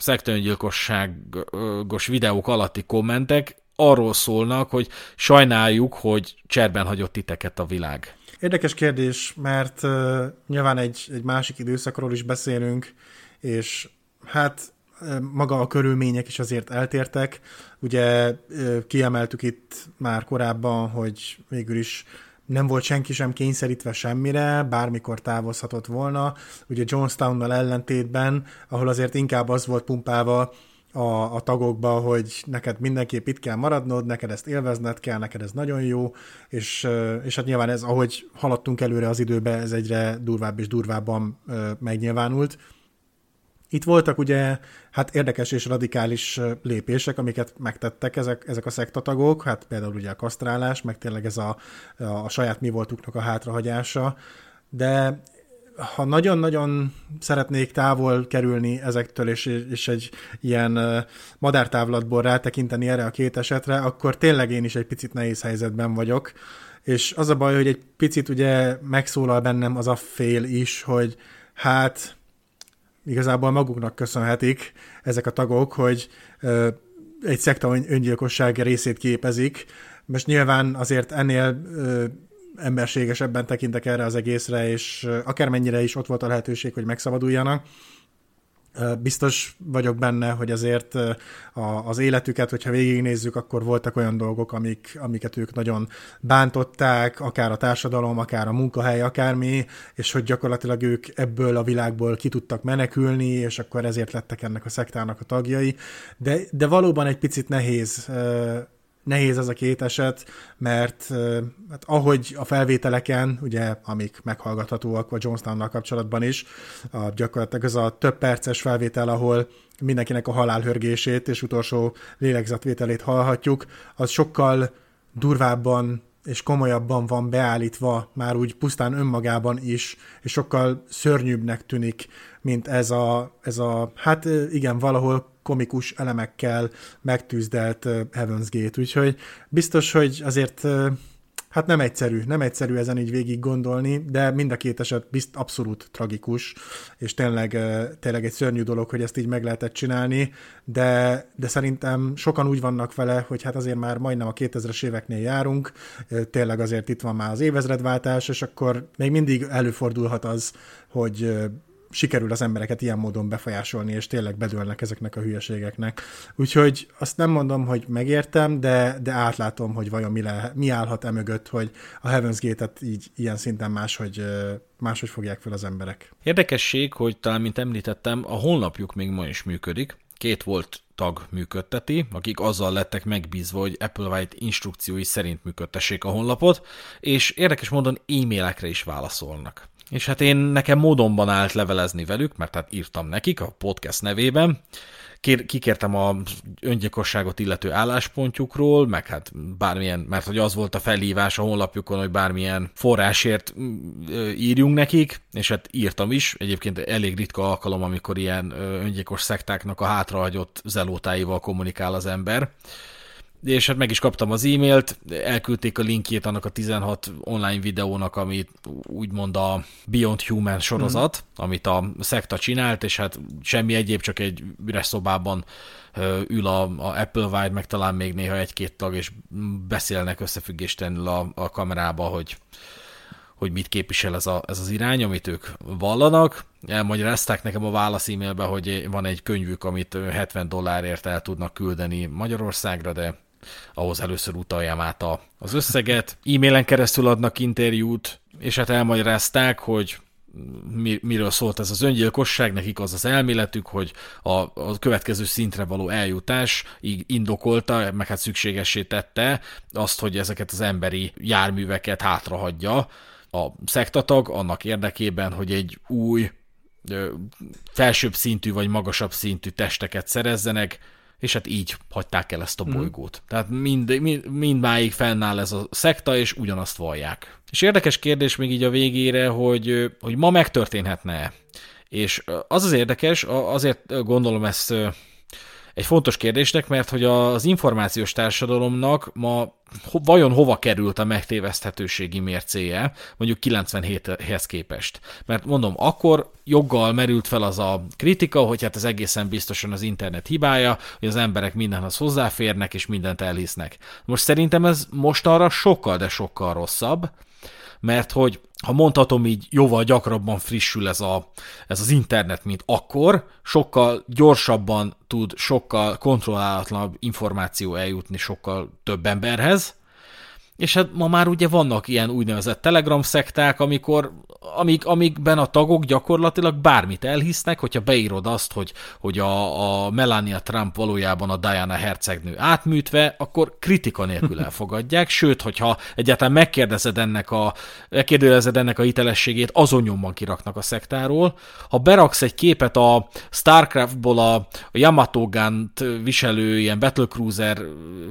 szektaöngyilkosságos videók alatti kommentek arról szólnak, hogy sajnáljuk, hogy cserben hagyott titeket a világ. Érdekes kérdés, mert uh, nyilván egy, egy másik időszakról is beszélünk, és hát uh, maga a körülmények is azért eltértek. Ugye uh, kiemeltük itt már korábban, hogy végül is nem volt senki sem kényszerítve semmire, bármikor távozhatott volna. Ugye Jonestownnal ellentétben, ahol azért inkább az volt pumpálva a, a tagokba, hogy neked mindenképp itt kell maradnod, neked ezt élvezned kell, neked ez nagyon jó, és, és hát nyilván ez, ahogy haladtunk előre az időbe, ez egyre durvább és durvábban megnyilvánult. Itt voltak ugye hát érdekes és radikális lépések, amiket megtettek ezek, ezek a szektatagok, hát például ugye a kasztrálás, meg tényleg ez a, a saját mi voltuknak a hátrahagyása, de ha nagyon-nagyon szeretnék távol kerülni ezektől, és, és egy ilyen madártávlatból rátekinteni erre a két esetre, akkor tényleg én is egy picit nehéz helyzetben vagyok, és az a baj, hogy egy picit ugye megszólal bennem az a fél is, hogy hát igazából maguknak köszönhetik ezek a tagok, hogy ö, egy szekta öngyilkosság részét képezik. Most nyilván azért ennél ö, emberségesebben tekintek erre az egészre, és ö, akármennyire is ott volt a lehetőség, hogy megszabaduljanak. Ö, biztos vagyok benne, hogy azért ö, a, az életüket, hogyha végignézzük, akkor voltak olyan dolgok, amik, amiket ők nagyon bántották, akár a társadalom, akár a munkahely, akármi, és hogy gyakorlatilag ők ebből a világból ki tudtak menekülni, és akkor ezért lettek ennek a szektának a tagjai. De, de valóban egy picit nehéz, nehéz ez a két eset, mert hát ahogy a felvételeken, ugye, amik meghallgathatóak a Jonestownnal kapcsolatban is, a, gyakorlatilag ez a több perces felvétel, ahol mindenkinek a halálhörgését és utolsó lélegzetvételét hallhatjuk, az sokkal durvábban és komolyabban van beállítva, már úgy pusztán önmagában is, és sokkal szörnyűbbnek tűnik, mint ez a, ez a hát igen, valahol komikus elemekkel megtűzdelt Heaven's Gate. Úgyhogy biztos, hogy azért hát nem egyszerű, nem egyszerű ezen így végig gondolni, de mind a két eset bizt abszolút tragikus, és tényleg, tényleg egy szörnyű dolog, hogy ezt így meg lehetett csinálni, de, de szerintem sokan úgy vannak vele, hogy hát azért már majdnem a kétezres éveknél járunk, tényleg azért itt van már az évezredváltás, és akkor még mindig előfordulhat az, hogy sikerül az embereket ilyen módon befolyásolni, és tényleg bedőlnek ezeknek a hülyeségeknek. Úgyhogy azt nem mondom, hogy megértem, de, de átlátom, hogy vajon mi, le, mi állhat emögött, hogy a Heaven's Gate-et így ilyen szinten máshogy, máshogy fogják fel az emberek. Érdekesség, hogy talán, mint említettem, a honlapjuk még ma is működik. Két volt tag működteti, akik azzal lettek megbízva, hogy Applewhite instrukciói szerint működtessék a honlapot, és érdekes módon e-mailekre is válaszolnak. És hát én nekem módonban állt levelezni velük, mert hát írtam nekik a podcast nevében, Kér, kikértem a öngyilkosságot illető álláspontjukról, meg hát bármilyen, mert hogy az volt a felhívás a honlapjukon, hogy bármilyen forrásért írjunk nekik, és hát írtam is. Egyébként elég ritka alkalom, amikor ilyen öngyilkos szektáknak a hátrahagyott zelótáival kommunikál az ember. És hát meg is kaptam az e-mailt, elküldték a linkjét annak a tizenhat online videónak, amit úgymond a Beyond Human sorozat, mm. amit a szekta csinált, és hát semmi egyéb, csak egy üres szobában ül a, a Applewhite, meg talán még néha egy-két tag, és beszélnek összefüggéstelenül a, a kamerába, hogy, hogy mit képvisel ez, a, ez az irány, amit ők vallanak. Elmagyarázták nekem a válasz e-mailbe, hogy van egy könyvük, amit hetven dollárért el tudnak küldeni Magyarországra, de ahhoz először utaljam át a, az összeget. E-mailen keresztül adnak interjút, és hát elmagyarázták, hogy mi, miről szólt ez az öngyilkosság, nekik az az elméletük, hogy a, a következő szintre való eljutás indokolta, meg hát szükségessé tette azt, hogy ezeket az emberi járműveket hátrahagyja a szektatag annak érdekében, hogy egy új, felsőbb szintű vagy magasabb szintű testeket szerezzenek, és hát így hagyták el ezt a bolygót. Mm. Tehát mind, mind, mindmáig fennáll ez a szekta, és ugyanazt vallják. És érdekes kérdés még így a végére, hogy, hogy ma megtörténhetne-e. És az az érdekes, azért gondolom ezt egy fontos kérdésnek, mert hogy az információs társadalomnak ma vajon hova került a megtéveszthetőségi mércéje, mondjuk kilencvenhéthez képest. Mert mondom, akkor joggal merült fel az a kritika, hogy hát ez egészen biztosan az internet hibája, hogy az emberek mindenhez hozzáférnek, és mindent elhisznek. Most szerintem ez mostanra sokkal, de sokkal rosszabb, mert hogy ha mondhatom így, jóval gyakrabban frissül ez, a, ez az internet, mint akkor, sokkal gyorsabban tud, sokkal kontrollálatlanabb információ eljutni sokkal több emberhez, és hát ma már ugye vannak ilyen úgynevezett Telegram szekták, amikor, amik, amikben a tagok gyakorlatilag bármit elhisznek, hogyha beírod azt, hogy, hogy a, a Melania Trump valójában a Diana hercegnő átműtve, akkor kritika nélkül elfogadják, sőt, hogyha egyáltalán megkérdezed ennek a, megkérdezed ennek a hitelességét, azon nyomban kiraknak a szektáról. Ha beraksz egy képet a Starcraftból a, a Yamato Gun-t viselő ilyen Battlecruiser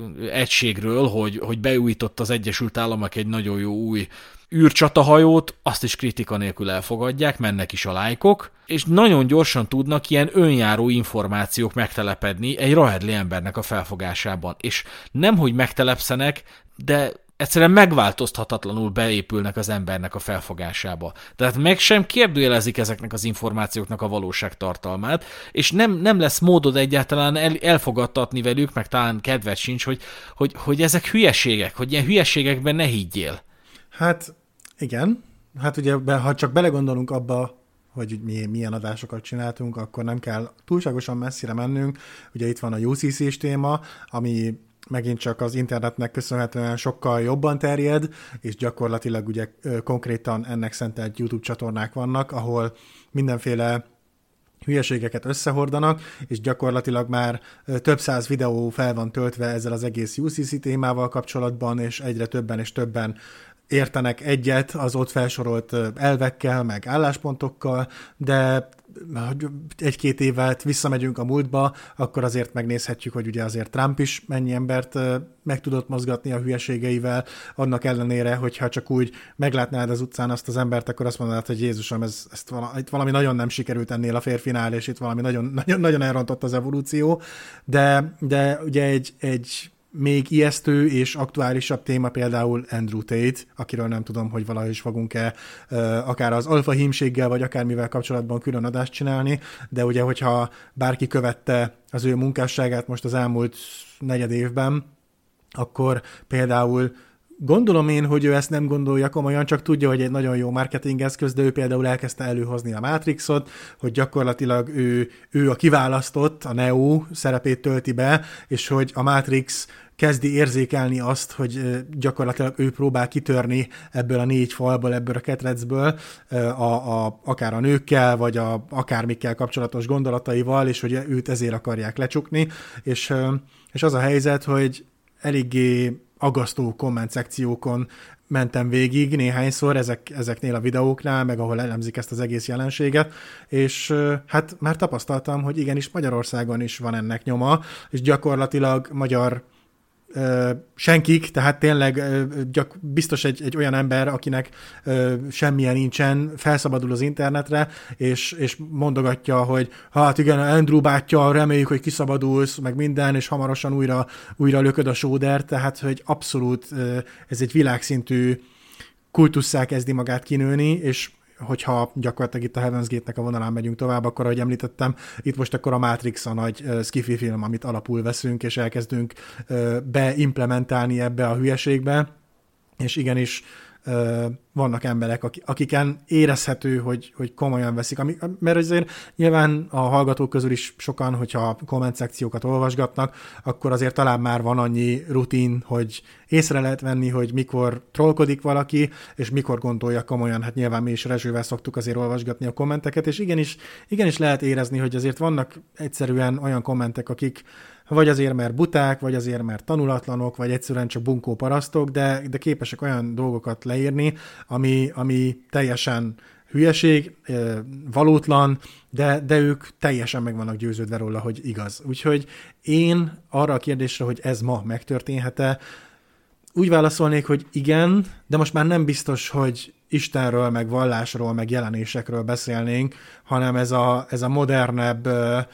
egységről, hogy, hogy beújított az Egyesült Államok egy nagyon jó új űrcsatahajót, azt is kritika nélkül elfogadják, mennek is a lájkok, és nagyon gyorsan tudnak ilyen önjáró információk megtelepedni egy rahedli embernek a felfogásában. És nemhogy megtelepszenek, de egyszerűen megváltoztathatatlanul beépülnek az embernek a felfogásába. Tehát meg sem kérdőjelezik ezeknek az információknak a valóság tartalmát, és nem, nem lesz módod egyáltalán el, elfogadtatni velük, meg talán kedved sincs, hogy, hogy, hogy ezek hülyeségek, hogy ilyen hülyeségekben ne higgyél. Hát igen, hát ugye ha csak belegondolunk abba, hogy mi, milyen adásokat csináltunk, akkor nem kell túlságosan messzire mennünk. Ugye itt van a U C C-s téma, ami megint csak az internetnek köszönhetően sokkal jobban terjed, és gyakorlatilag ugye konkrétan ennek szentelt YouTube csatornák vannak, ahol mindenféle hülyeségeket összehordanak, és gyakorlatilag már több száz videó fel van töltve ezzel az egész U C C témával kapcsolatban, és egyre többen és többen értenek egyet az ott felsorolt elvekkel, meg álláspontokkal, de egy-két évet visszamegyünk a múltba, akkor azért megnézhetjük, hogy ugye azért Trump is mennyi embert meg tudott mozgatni a hülyeségeivel, annak ellenére, hogyha csak úgy meglátnád az utcán azt az embert, akkor azt mondanád, hogy Jézusom, ez, ezt valami, itt valami nagyon nem sikerült ennél a férfinál, és itt valami nagyon, nagyon, nagyon elrontott az evolúció, de, de ugye egy, egy még ijesztő és aktuálisabb téma például Andrew Tate, akiről nem tudom, hogy valahogy is fogunk-e akár az alfa hímséggel, vagy akármivel kapcsolatban külön adást csinálni, de ugye, hogyha bárki követte az ő munkásságát most az elmúlt negyed évben, akkor például gondolom én, hogy ő ezt nem gondolja komolyan, csak tudja, hogy egy nagyon jó marketing eszköz, de ő például elkezdte előhozni a Matrixot, hogy gyakorlatilag ő, ő a kiválasztott, a Neo szerepét tölti be, és hogy a Matrix kezdi érzékelni azt, hogy gyakorlatilag ő próbál kitörni ebből a négy falból, ebből a ketrecből, a, a, akár a nőkkel, vagy a, akármikkel kapcsolatos gondolataival, és hogy őt ezért akarják lecsukni, és, és az a helyzet, hogy eléggé aggasztó komment szekciókon mentem végig néhányszor ezek, ezeknél a videóknál, meg ahol elemzik ezt az egész jelenséget, és hát már tapasztaltam, hogy igenis Magyarországon is van ennek nyoma, és gyakorlatilag magyar ö, senkik, tehát tényleg ö, gyak, biztos egy, egy olyan ember, akinek ö, semmilyen nincsen, felszabadul az internetre, és, és mondogatja, hogy hát igen, Andrew bátyja, reméljük, hogy kiszabadulsz, meg minden, és hamarosan újra, újra lököd a sóder, tehát hogy abszolút ö, ez egy világszintű kultusszá kezdi magát kinőni, és hogyha gyakorlatilag itt a Heaven's Gate-nek a vonalán megyünk tovább, akkor, ahogy említettem, itt most akkor a Matrix a nagy uh, sci-fi film, amit alapul veszünk, és elkezdünk uh, beimplementálni ebbe a hülyeségbe, és igenis uh, vannak emberek, akiken érezhető, hogy, hogy komolyan veszik. Ami, mert azért nyilván a hallgatók közül is sokan, hogyha komment szekciókat olvasgatnak, akkor azért talán már van annyi rutin, hogy észre lehet venni, hogy mikor trollkodik valaki, és mikor gondolja komolyan. Hát nyilván mi is Rezsővel szoktuk azért olvasgatni a kommenteket, és igenis, igenis lehet érezni, hogy azért vannak egyszerűen olyan kommentek, akik vagy azért, mert buták, vagy azért, mert tanulatlanok, vagy egyszerűen csak bunkó parasztok, de, de képesek olyan dolgokat leírni, ami, ami teljesen hülyeség, valótlan, de, de ők teljesen meg vannak győződve róla, hogy igaz. Úgyhogy én arra a kérdésre, hogy ez ma megtörténhet-e, úgy válaszolnék, hogy igen, de most már nem biztos, hogy Istenről, meg vallásról, meg jelenésekről beszélnénk, hanem ez a, ez a modernebb,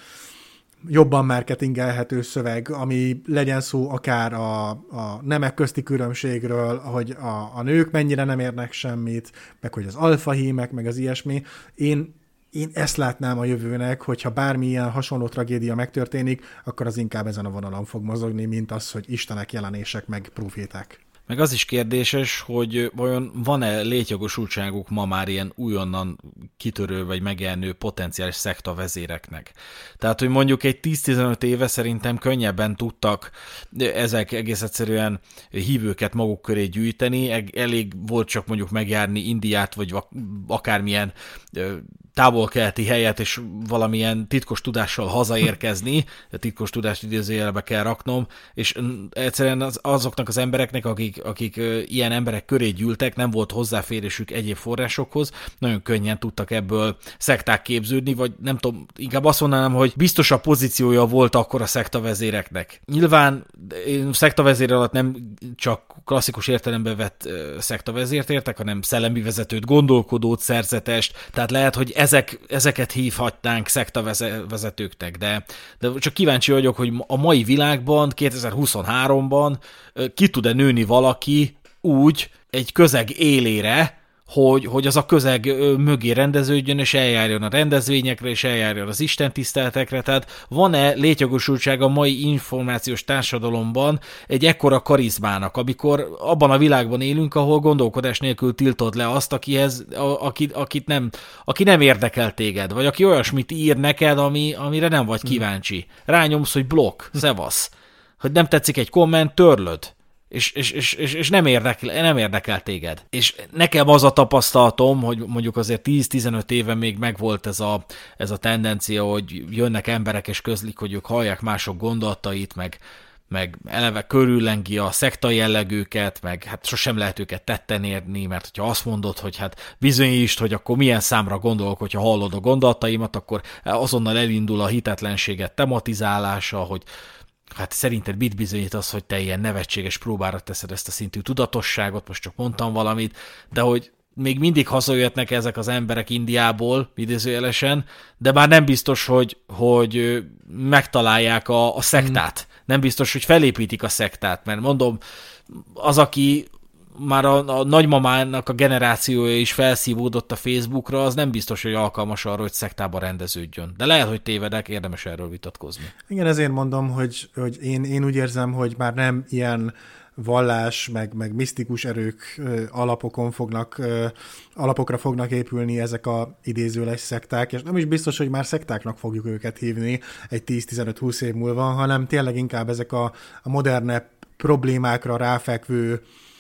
jobban marketingelhető szöveg, ami legyen szó akár a, a nemek közti különbségről, hogy a, a nők mennyire nem érnek semmit, meg hogy az alfahímek, meg az ilyesmi. Én, én ezt látnám a jövőnek, hogyha bármilyen hasonló tragédia megtörténik, akkor az inkább ezen a vonalon fog mozogni, mint az, hogy istenek, jelenések, meg proféták. Meg az is kérdéses, hogy vajon van-e létjogosultságuk ma már ilyen újonnan kitörő vagy megjelenő potenciális szekta vezéreknek. Tehát, hogy mondjuk egy tíz-tizenöt éve szerintem könnyebben tudtak ezek egész egyszerűen hívőket maguk köré gyűjteni, elég volt csak mondjuk megjárni Indiát, vagy akármilyen távol-keleti helyet, és valamilyen titkos tudással hazaérkezni, a titkos tudást idézőjelbe kell raknom, és egyszerűen az, azoknak az embereknek, akik, akik ilyen emberek köré gyűltek, nem volt hozzáférésük egyéb forrásokhoz, nagyon könnyen tudtak ebből szekták képződni, vagy nem tudom, inkább azt mondanám, hogy biztos a pozíciója volt akkor a szektavezéreknek. Nyilván én szektavezér alatt nem csak klasszikus értelemben vett szektavezért értek, hanem szellemi vezetőt, gondolkodót, szerzetest, tehát lehet, hogy ezek, ezeket hívhatnánk szektavezetőknek, de, de csak kíváncsi vagyok, hogy a mai világban, kétezer-huszonháromban ki tud-e nőni valaki úgy egy közeg élére, hogy, hogy az a közeg mögé rendeződjön, és eljárjon a rendezvényekre, és eljárjon az istentiszteletekre, tehát van-e létjogosultság a mai információs társadalomban egy ekkora karizmának, amikor abban a világban élünk, ahol gondolkodás nélkül tiltod le azt, akihez, a, aki, akit nem, aki nem érdekel téged, vagy aki olyasmit ír neked, ami, amire nem vagy kíváncsi. Rányomsz, hogy blokk, szevasz, hogy nem tetszik egy komment, törlöd. És, és, és, és nem, érdekel, nem érdekel téged. És nekem az a tapasztalatom, hogy mondjuk azért tíz-tizenöt éve még megvolt ez a, ez a tendencia, hogy jönnek emberek és közlik, hogy ők hallják mások gondolatait, meg, meg eleve körüllengi a szekta jellegüket, meg hát sosem lehet őket tetten érni, mert hogyha azt mondod, hogy hát bizonyítsd, hogy akkor milyen számra gondolok, hogyha hallod a gondolataimat, akkor azonnal elindul a hitetlenséget tematizálása, hogy hát szerinted mit bizonyít az, hogy te ilyen nevetséges próbára teszed ezt a szintű tudatosságot, most csak mondtam valamit, de hogy még mindig hazajöhetnek ezek az emberek Indiából, idézőjelesen, de már nem biztos, hogy, hogy megtalálják a, a szektát. Nem biztos, hogy felépítik a szektát, mert mondom, az, aki már a, a nagymamának a generációja is felszívódott a Facebookra, az nem biztos, hogy alkalmas arra, hogy szektába rendeződjön. De lehet, hogy tévedek, érdemes erről vitatkozni. Igen, ezért mondom, hogy, hogy én, én úgy érzem, hogy már nem ilyen vallás, meg, meg misztikus erők alapokon fognak, alapokra fognak épülni ezek a idézőles szekták, és nem is biztos, hogy már szektáknak fogjuk őket hívni egy tíz-tizenöt-húsz év múlva, hanem tényleg inkább ezek a, a modernebb problémákra ráfekvő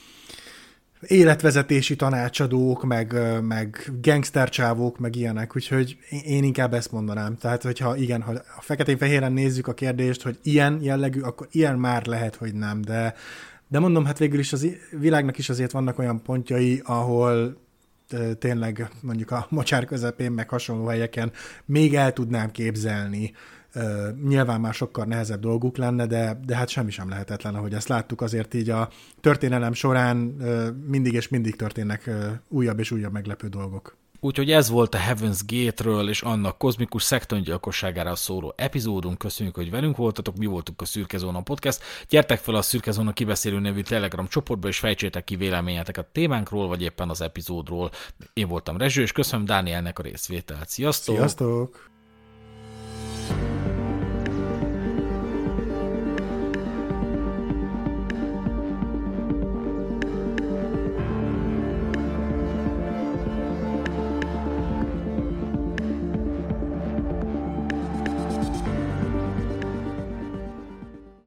életvezetési tanácsadók, meg, meg gangstercsávók, meg ilyenek, úgyhogy én inkább ezt mondanám. Tehát, hogyha igen, ha a feketén-fehéren nézzük a kérdést, hogy ilyen jellegű, akkor ilyen már lehet, hogy nem, de, De mondom, hát végül is az világnak is azért vannak olyan pontjai, ahol tényleg mondjuk a mocsár közepén, meg hasonló helyeken még el tudnám képzelni. Nyilván már sokkal nehezebb dolguk lenne, de, de hát semmi sem lehetetlen, ahogy ezt láttuk, azért így a történelem során mindig és mindig történnek újabb és újabb meglepő dolgok. Úgyhogy ez volt a Heaven's Gate-ről és annak kozmikus szektaöngyilkosságára szóló epizódunk. Köszönjük, hogy velünk voltatok, mi voltunk a Szürke Zóna Podcast. Gyertek fel a Szürke Zóna Kibeszélő nevű Telegram csoportba, és fejtsétek ki véleményeteket a témánkról, vagy éppen az epizódról. Én voltam Rezső, és köszönöm Dánielnek a részvételt. Sziasztok! Sziasztok!